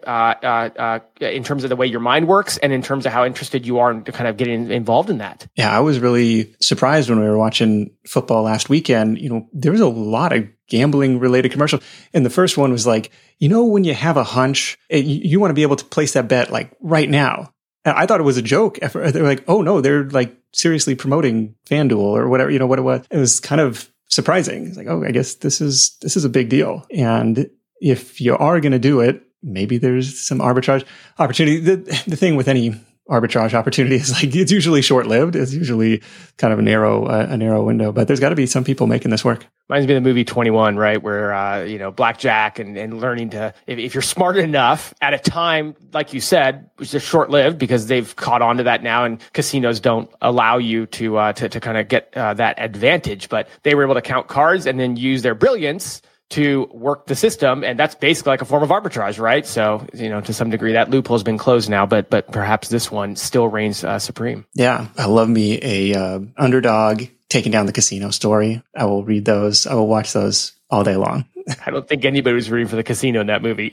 in terms of the way your mind works and in terms of how interested you are in kind of getting involved in that. Yeah, I was really surprised when we were watching football last weekend. There was a lot of gambling related commercials. And the first one was like, when you have a hunch, you want to be able to place that bet like right now. And I thought it was a joke. They were like, oh no, they're like seriously promoting FanDuel or whatever, what it was. It was kind of surprising. It's like, oh, I guess this is a big deal. And if you are going to do it, maybe there's some arbitrage opportunity. The thing with any arbitrage opportunity is like, it's usually short-lived. It's usually kind of a narrow window, but there's got to be some people making this work. Reminds me of the movie 21, right? Where, blackjack and learning to, if you're smart enough at a time, like you said, which is short-lived because they've caught on to that now, and casinos don't allow you to kind of get that advantage, but they were able to count cards and then use their brilliance to work the system. And that's basically like a form of arbitrage, right? So, to some degree that loophole's been closed now, but perhaps this one still reigns supreme. Yeah. I love me a underdog taking down the casino story. I will read those. I will watch those all day long. I don't think anybody was rooting for the casino in that movie.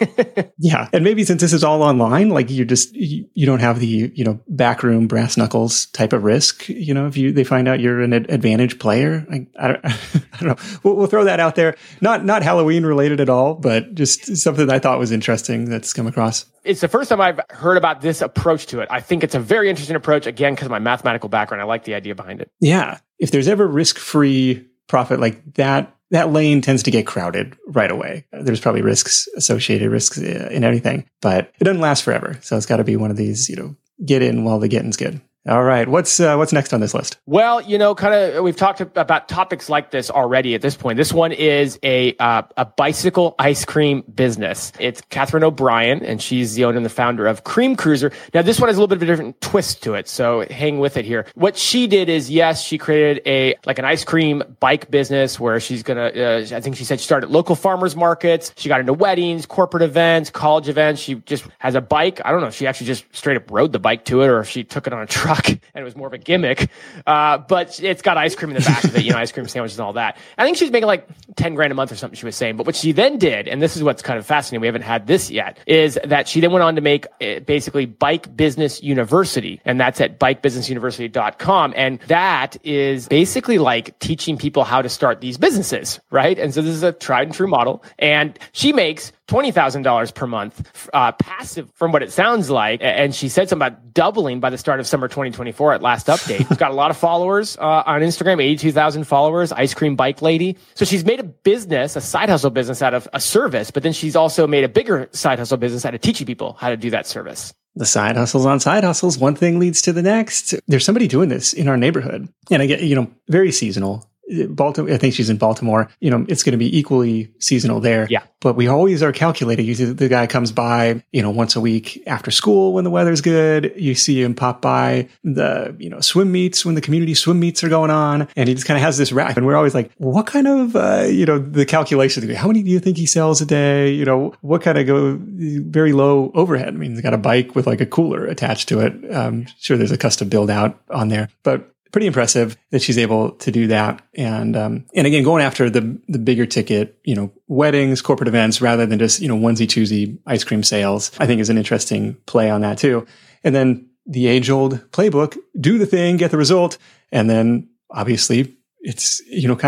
Yeah. And maybe since this is all online, like you don't have the, backroom brass knuckles type of risk. If they find out you're an advantage player, I don't know. We'll throw that out there. Not Halloween related at all, but just something that I thought was interesting that's come across. It's the first time I've heard about this approach to it. I think it's a very interesting approach, again, because of my mathematical background. I like the idea behind it. Yeah. If there's ever risk-free profit like that lane tends to get crowded right away. There's probably risks in everything, but it doesn't last forever. So it's got to be one of these, get in while the getting's good. All right. What's next on this list? Well, we've talked about topics like this already at this point. This one is a bicycle ice cream business. It's Catherine O'Brien, and she's the owner and the founder of Cream Cruiser. Now, this one has a little bit of a different twist to it, so hang with it here. What she did is, yes, she created an ice cream bike business where she's gonna, I think she said she started local farmers markets. She got into weddings, corporate events, college events. She just has a bike. I don't know if she actually just straight up rode the bike to it or if she took it on a truck and it was more of a gimmick. But it's got ice cream in the back of it, ice cream sandwiches and all that. I think she's making like 10 grand a month or something, she was saying. But what she then did, and this is what's kind of fascinating, we haven't had this yet, is that she then went on to make basically Bike Business University. And that's at bikebusinessuniversity.com. And that is basically like teaching people how to start these businesses, right? And so this is a tried and true model. And she makes $20,000 per month, passive from what it sounds like. And she said something about doubling by the start of summer 2024 at last update. She's got a lot of followers on Instagram, 82,000 followers, ice cream bike lady. So she's made a business, a side hustle business out of a service, but then she's also made a bigger side hustle business out of teaching people how to do that service. The side hustles on side hustles. One thing leads to the next. There's somebody doing this in our neighborhood. And I get, very seasonal. Baltimore, I think she's in Baltimore. It's going to be equally seasonal there. Yeah. But we always are calculating. Usually the guy comes by, once a week after school when the weather's good. You see him pop by the, swim meets when the community swim meets are going on. And he just kind of has this rack. And we're always like, what kind of, the calculation? How many do you think he sells a day? What kind of very low overhead? I mean, he's got a bike with like a cooler attached to it. Sure, there's a custom build out on there, but pretty impressive that she's able to do that. And again, going after the bigger ticket, weddings, corporate events, rather than just, onesie twosie ice cream sales, I think is an interesting play on that too. And then the age old playbook, do the thing, get the result. And then obviously it's,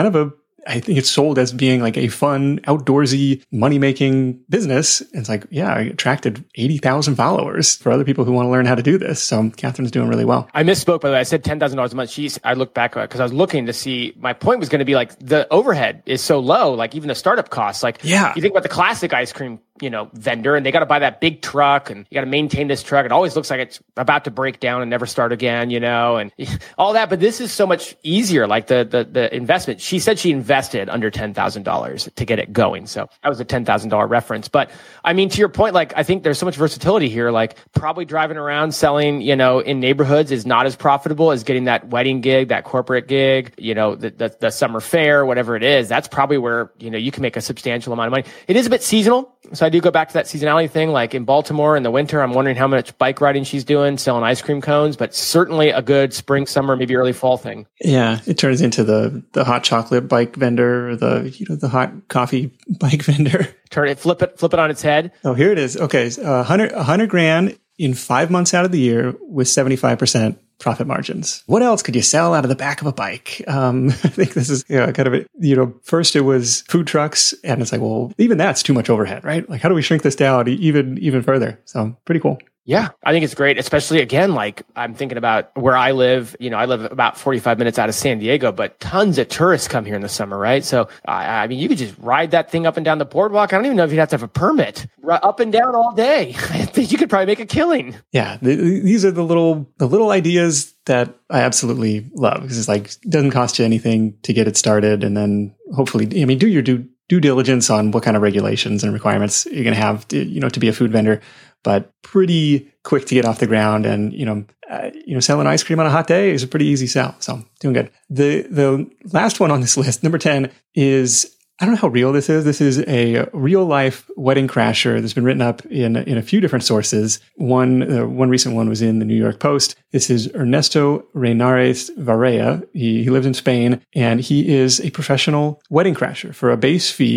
I think it's sold as being like a fun, outdoorsy, money-making business. It's like, yeah, I attracted 80,000 followers for other people who want to learn how to do this. So Catherine's doing really well. I misspoke, by the way. I said $10,000 a month. I looked back because I was looking to see, my point was going to be like the overhead is so low, like even the startup costs. Like, yeah, you think about the classic ice cream vendor, and they got to buy that big truck and you got to maintain this truck. It always looks like it's about to break down and never start again, and all that. But this is so much easier. Like the investment, she said she invested under $10,000 to get it going. So that was a $10,000 reference. But I mean, to your point, like, I think there's so much versatility here. Like probably driving around selling, in neighborhoods is not as profitable as getting that wedding gig, that corporate gig, the summer fair, whatever it is. That's probably where, you can make a substantial amount of money. It is a bit seasonal. So I do go back to that seasonality thing. Like in Baltimore in the winter, I'm wondering how much bike riding she's doing, selling ice cream cones, but certainly a good spring, summer, maybe early fall thing. Yeah. It turns into the hot chocolate bike vendor, or the hot coffee bike vendor. Flip it on its head. Oh, here it is. Okay. 100 grand in 5 months out of the year with 75% profit margins. What else could you sell out of the back of a bike? I think this is kind of first it was food trucks, and it's like, well, even that's too much overhead, right? Like, how do we shrink this down even further? So pretty cool. Yeah, I think it's great, especially again, like I'm thinking about where I live. I live about 45 minutes out of San Diego, but tons of tourists come here in the summer, right? So, I mean, you could just ride that thing up and down the boardwalk. I don't even know if you'd have to have a permit. Up and down all day. I think you could probably make a killing. Yeah, these are the little ideas that I absolutely love, because it's like, it doesn't cost you anything to get it started, and then hopefully, do your due diligence on what kind of regulations and requirements you're going to have to be a food vendor. But pretty quick to get off the ground, and selling ice cream on a hot day is a pretty easy sell. So doing good. The last one on this list, number 10, is, I don't know how real this is. This is a real life wedding crasher that's been written up in a few different sources. One recent one was in the New York Post. This is Ernesto Reinares Varela. He lives in Spain, and he is a professional wedding crasher for a base fee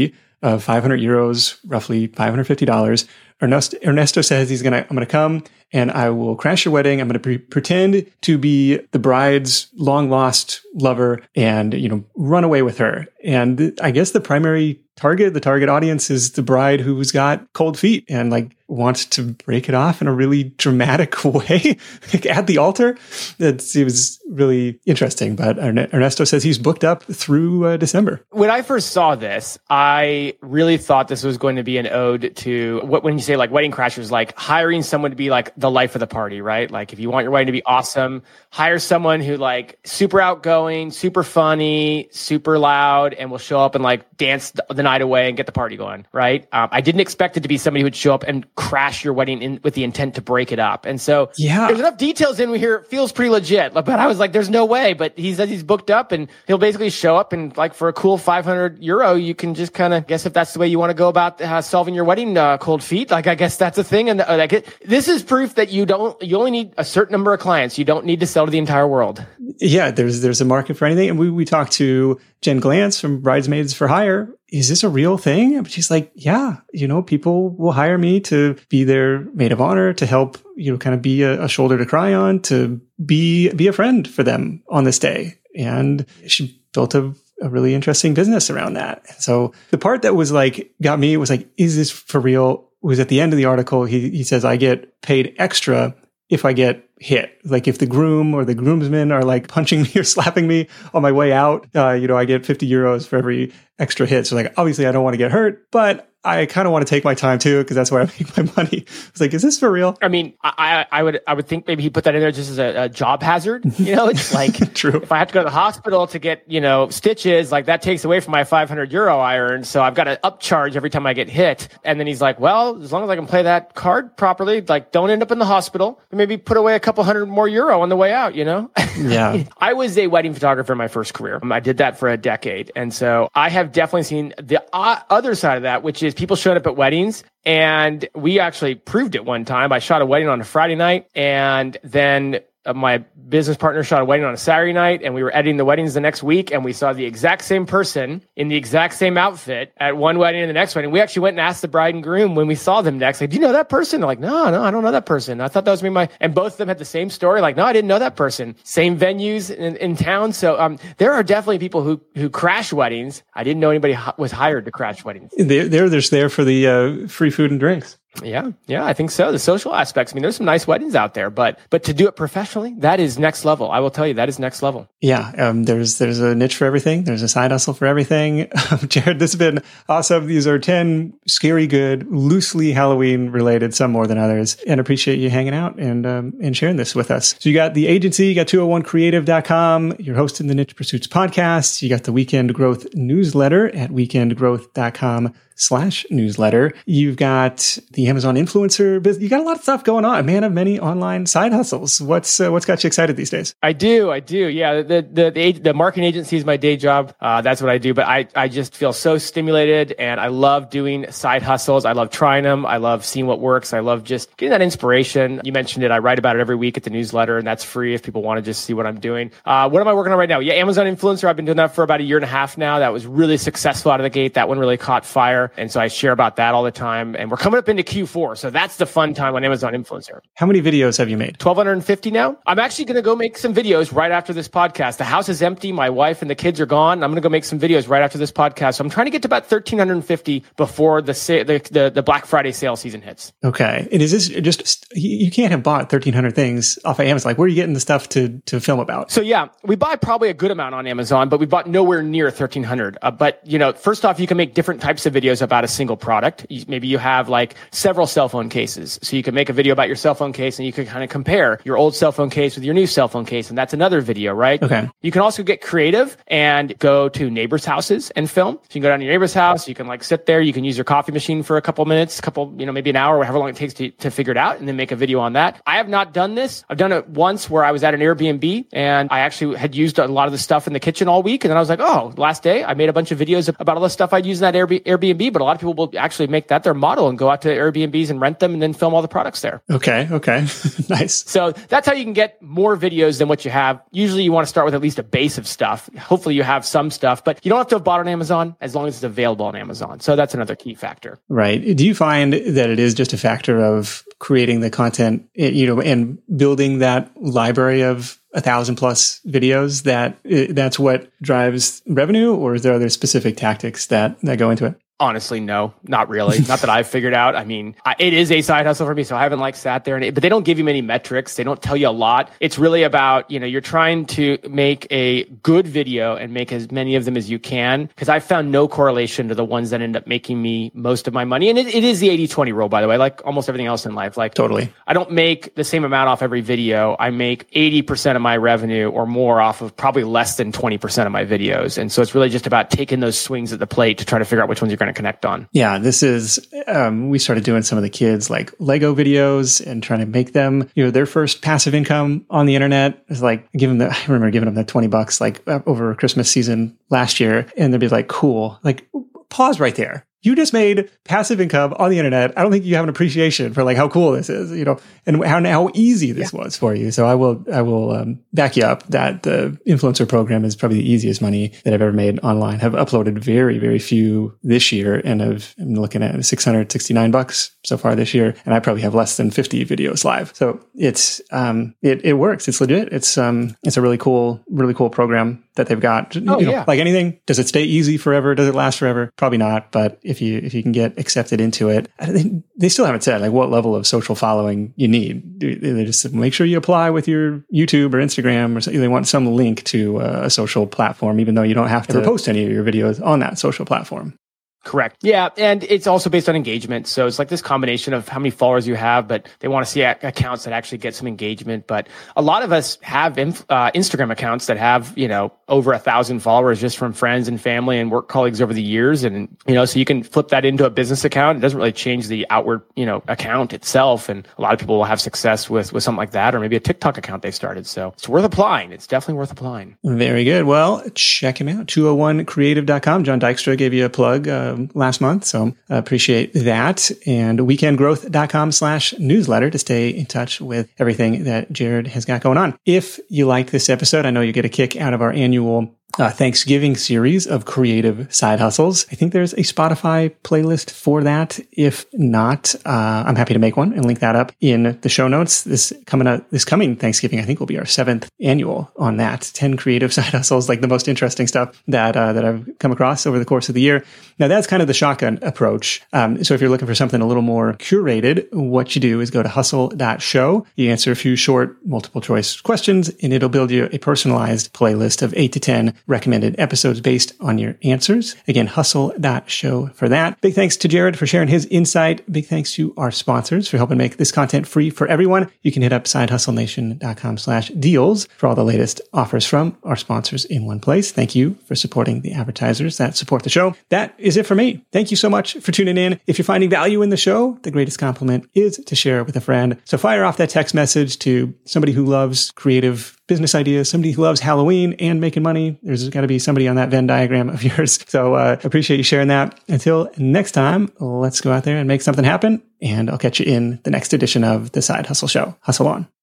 of 500 euros, roughly $550. Ernesto says I'm going to come and I will crash your wedding. I'm going to pretend to be the bride's long lost lover and, run away with her. And I guess the target audience is the bride who's got cold feet and wants to break it off in a really dramatic way at the altar. It was really interesting, but Ernesto says he's booked up through December. When I first saw this, I really thought this was going to be an ode to when you say wedding crashers, hiring someone to be the life of the party, right? If you want your wedding to be awesome, hire someone who super outgoing, super funny, super loud, and will show up and dance the night away and get the party going, right? I didn't expect it to be somebody who would show up and crash your wedding with the intent to break it up. And so there's enough details in here. It feels pretty legit, but I was there's no way. But he says he's booked up and he'll basically show up and for a cool 500 euro, you can just kind of guess if that's the way you want to go about solving your wedding cold feet. I guess that's a thing. And this is proof that you only need a certain number of clients. You don't need to sell to the entire world. Yeah, there's a market for anything. And we talked to Jen Glantz from Bridesmaids for Hire. Is this a real thing? And she's yeah, people will hire me to be their maid of honor, to help, kind of be a shoulder to cry on, to be a friend for them on this day. And she built a really interesting business around that. So the part that was got me was is this for real? Was at the end of the article. He says, I get paid extra if I get hit. If the groom or the groomsmen are punching me or slapping me on my way out, I get 50 euros for every extra hit. So obviously I don't want to get hurt, but I kind of want to take my time too, because that's where I make my money. It's is this for real? I mean, I would think maybe he put that in there just as a job hazard. It's true. If I have to go to the hospital to get, stitches, that takes away from my 500 euro I earn. So I've got to upcharge every time I get hit. And then he's well, as long as I can play that card properly, don't end up in the hospital, maybe put away a couple hundred more euro on the way out, Yeah. I was a wedding photographer in my first career. I did that for a decade. And so I have definitely seen the other side of that, which is people showing up at weddings. And we actually proved it one time. I shot a wedding on a Friday night, and then my business partner shot a wedding on a Saturday night, and we were editing the weddings the next week, and we saw the exact same person in the exact same outfit at one wedding and the next wedding. We actually went and asked the bride and groom when we saw them next, do you know that person? They're no, I don't know that person. I thought that was me. And both of them had the same story. No, I didn't know that person. Same venues in town. So there are definitely people who crash weddings. I didn't know anybody was hired to crash weddings. They're just there for the free food and drinks. Yeah, I think so. The social aspects. I mean, there's some nice weddings out there, but to do it professionally, that is next level. I will tell you, that is next level. Yeah, there's a niche for everything. There's a side hustle for everything. Jared, this has been awesome. These are 10 scary good, loosely Halloween related, some more than others, and appreciate you hanging out and sharing this with us. So you got the agency, you got 201creative.com. You're hosting the Niche Pursuits podcast. You got the Weekend Growth newsletter at weekendgrowth.com/newsletter. You've got the Amazon influencer business. You got a lot of stuff going on. A man of many online side hustles. What's got you excited these days? I do. Yeah. The marketing agency is my day job. That's what I do. But I just feel so stimulated, and I love doing side hustles. I love trying them. I love seeing what works. I love just getting that inspiration. You mentioned it. I write about it every week at the newsletter, and that's free if people want to just see what I'm doing. What am I working on right now? Yeah, Amazon influencer. I've been doing that for about a year and a half now. That was really successful out of the gate. That one really caught fire. And so I share about that all the time. And we're coming up into Q4. So that's the fun time on Amazon Influencer. How many videos have you made? 1,250 now. I'm actually going to go make some videos right after this podcast. The house is empty. My wife and the kids are gone. I'm going to go make some videos right after this podcast. So I'm trying to get to about 1,350 before the Black Friday sale season hits. Okay. And is this just, you can't have bought 1,300 things off of Amazon. Where are you getting the stuff to film about? So yeah, we buy probably a good amount on Amazon, but we bought nowhere near 1,300. But first off, you can make different types of videos about a single product. Maybe you have several cell phone cases. So you can make a video about your cell phone case, and you can kind of compare your old cell phone case with your new cell phone case. And that's another video, right? Okay. You can also get creative and go to neighbors' houses and film. So you can go down to your neighbor's house. You can sit there. You can use your coffee machine for a couple minutes, maybe an hour, however long it takes to figure it out, and then make a video on that. I have not done this. I've done it once where I was at an Airbnb, and I actually had used a lot of the stuff in the kitchen all week. And then I was last day I made a bunch of videos about all the stuff I'd use in that Airbnb, but a lot of people will actually make that their model and go out to Airbnbs and rent them and then film all the products there. Okay. Nice. So that's how you can get more videos than what you have. Usually you want to start with at least a base of stuff. Hopefully you have some stuff, but you don't have to have bought on Amazon as long as it's available on Amazon. So that's another key factor. Right. Do you find that it is just a factor of creating the content, and building that library of 1,000 plus videos that's what drives revenue, or is there other specific tactics that go into it? Honestly, no, not really. Not that I've figured out. I mean, it is a side hustle for me, so I haven't sat there but they don't give you many metrics. They don't tell you a lot. It's really about, you're trying to make a good video and make as many of them as you can, because I found no correlation to the ones that end up making me most of my money. And it is the 80-20 rule, by the way, like almost everything else in life. Totally. I don't make the same amount off every video. I make 80% of my revenue or more off of probably less than 20% of my videos. And so it's really just about taking those swings at the plate to try to figure out which ones you're going to connect on. Yeah, this is, we started doing some of the kids Lego videos and trying to make them, their first passive income on the internet. It's I remember giving them that $20 over Christmas season last year, and they'd be cool. Pause right there. You just made passive income on the internet. I don't think you have an appreciation for how cool this is, and how easy this was for you. So I will back you up that the influencer program is probably the easiest money that I've ever made online. Have uploaded very, very few this year, and I'm looking at $669 so far this year, and I probably have less than 50 videos live. So it's it works. It's legit. It's a really cool program that they've got. Like anything, does it stay easy forever? Does it last forever? Probably not. But if you can get accepted into it, they still haven't said what level of social following you need. They just make sure you apply with your YouTube or Instagram or something. They want some link to a social platform, even though you don't have to post any of your videos on that social platform. Correct. Yeah. And it's also based on engagement. So it's this combination of how many followers you have, but they want to see accounts that actually get some engagement. But a lot of us have Instagram accounts that have, over 1,000 followers just from friends and family and work colleagues over the years. And, so you can flip that into a business account. It doesn't really change the outward, account itself. And a lot of people will have success with something like that, or maybe a TikTok account they started. So it's worth applying. It's definitely worth applying. Very good. Well, check him out. 201creative.com. John Dykstra gave you a plug last month. So I appreciate that. And weekendgrowth.com/newsletter to stay in touch with everything that Jared has got going on. If you liked this episode, I know you get a kick out of our annual Thanksgiving series of creative side hustles. I think there's a Spotify playlist for that. If not, I'm happy to make one and link that up in the show notes. This coming Thanksgiving, I think, will be our 7th annual on that. 10 creative side hustles, the most interesting stuff that I've come across over the course of the year. Now, that's kind of the shotgun approach. So if you're looking for something a little more curated, what you do is go to hustle.show. You answer a few short multiple choice questions, and it'll build you a personalized playlist of 8 to 10 recommended episodes based on your answers. Again, hustle.show for that. Big thanks to Jared for sharing his insight. Big thanks to our sponsors for helping make this content free for everyone. You can hit up sidehustlenation.com/deals for all the latest offers from our sponsors in one place. Thank you for supporting the advertisers that support the show. That is it for me. Thank you so much for tuning in. If you're finding value in the show, the greatest compliment is to share it with a friend. So fire off that text message to somebody who loves creative business ideas, somebody who loves Halloween and making money. There's got to be somebody on that Venn diagram of yours. So appreciate you sharing that. Until next time, let's go out there and make something happen. And I'll catch you in the next edition of The Side Hustle Show. Hustle on.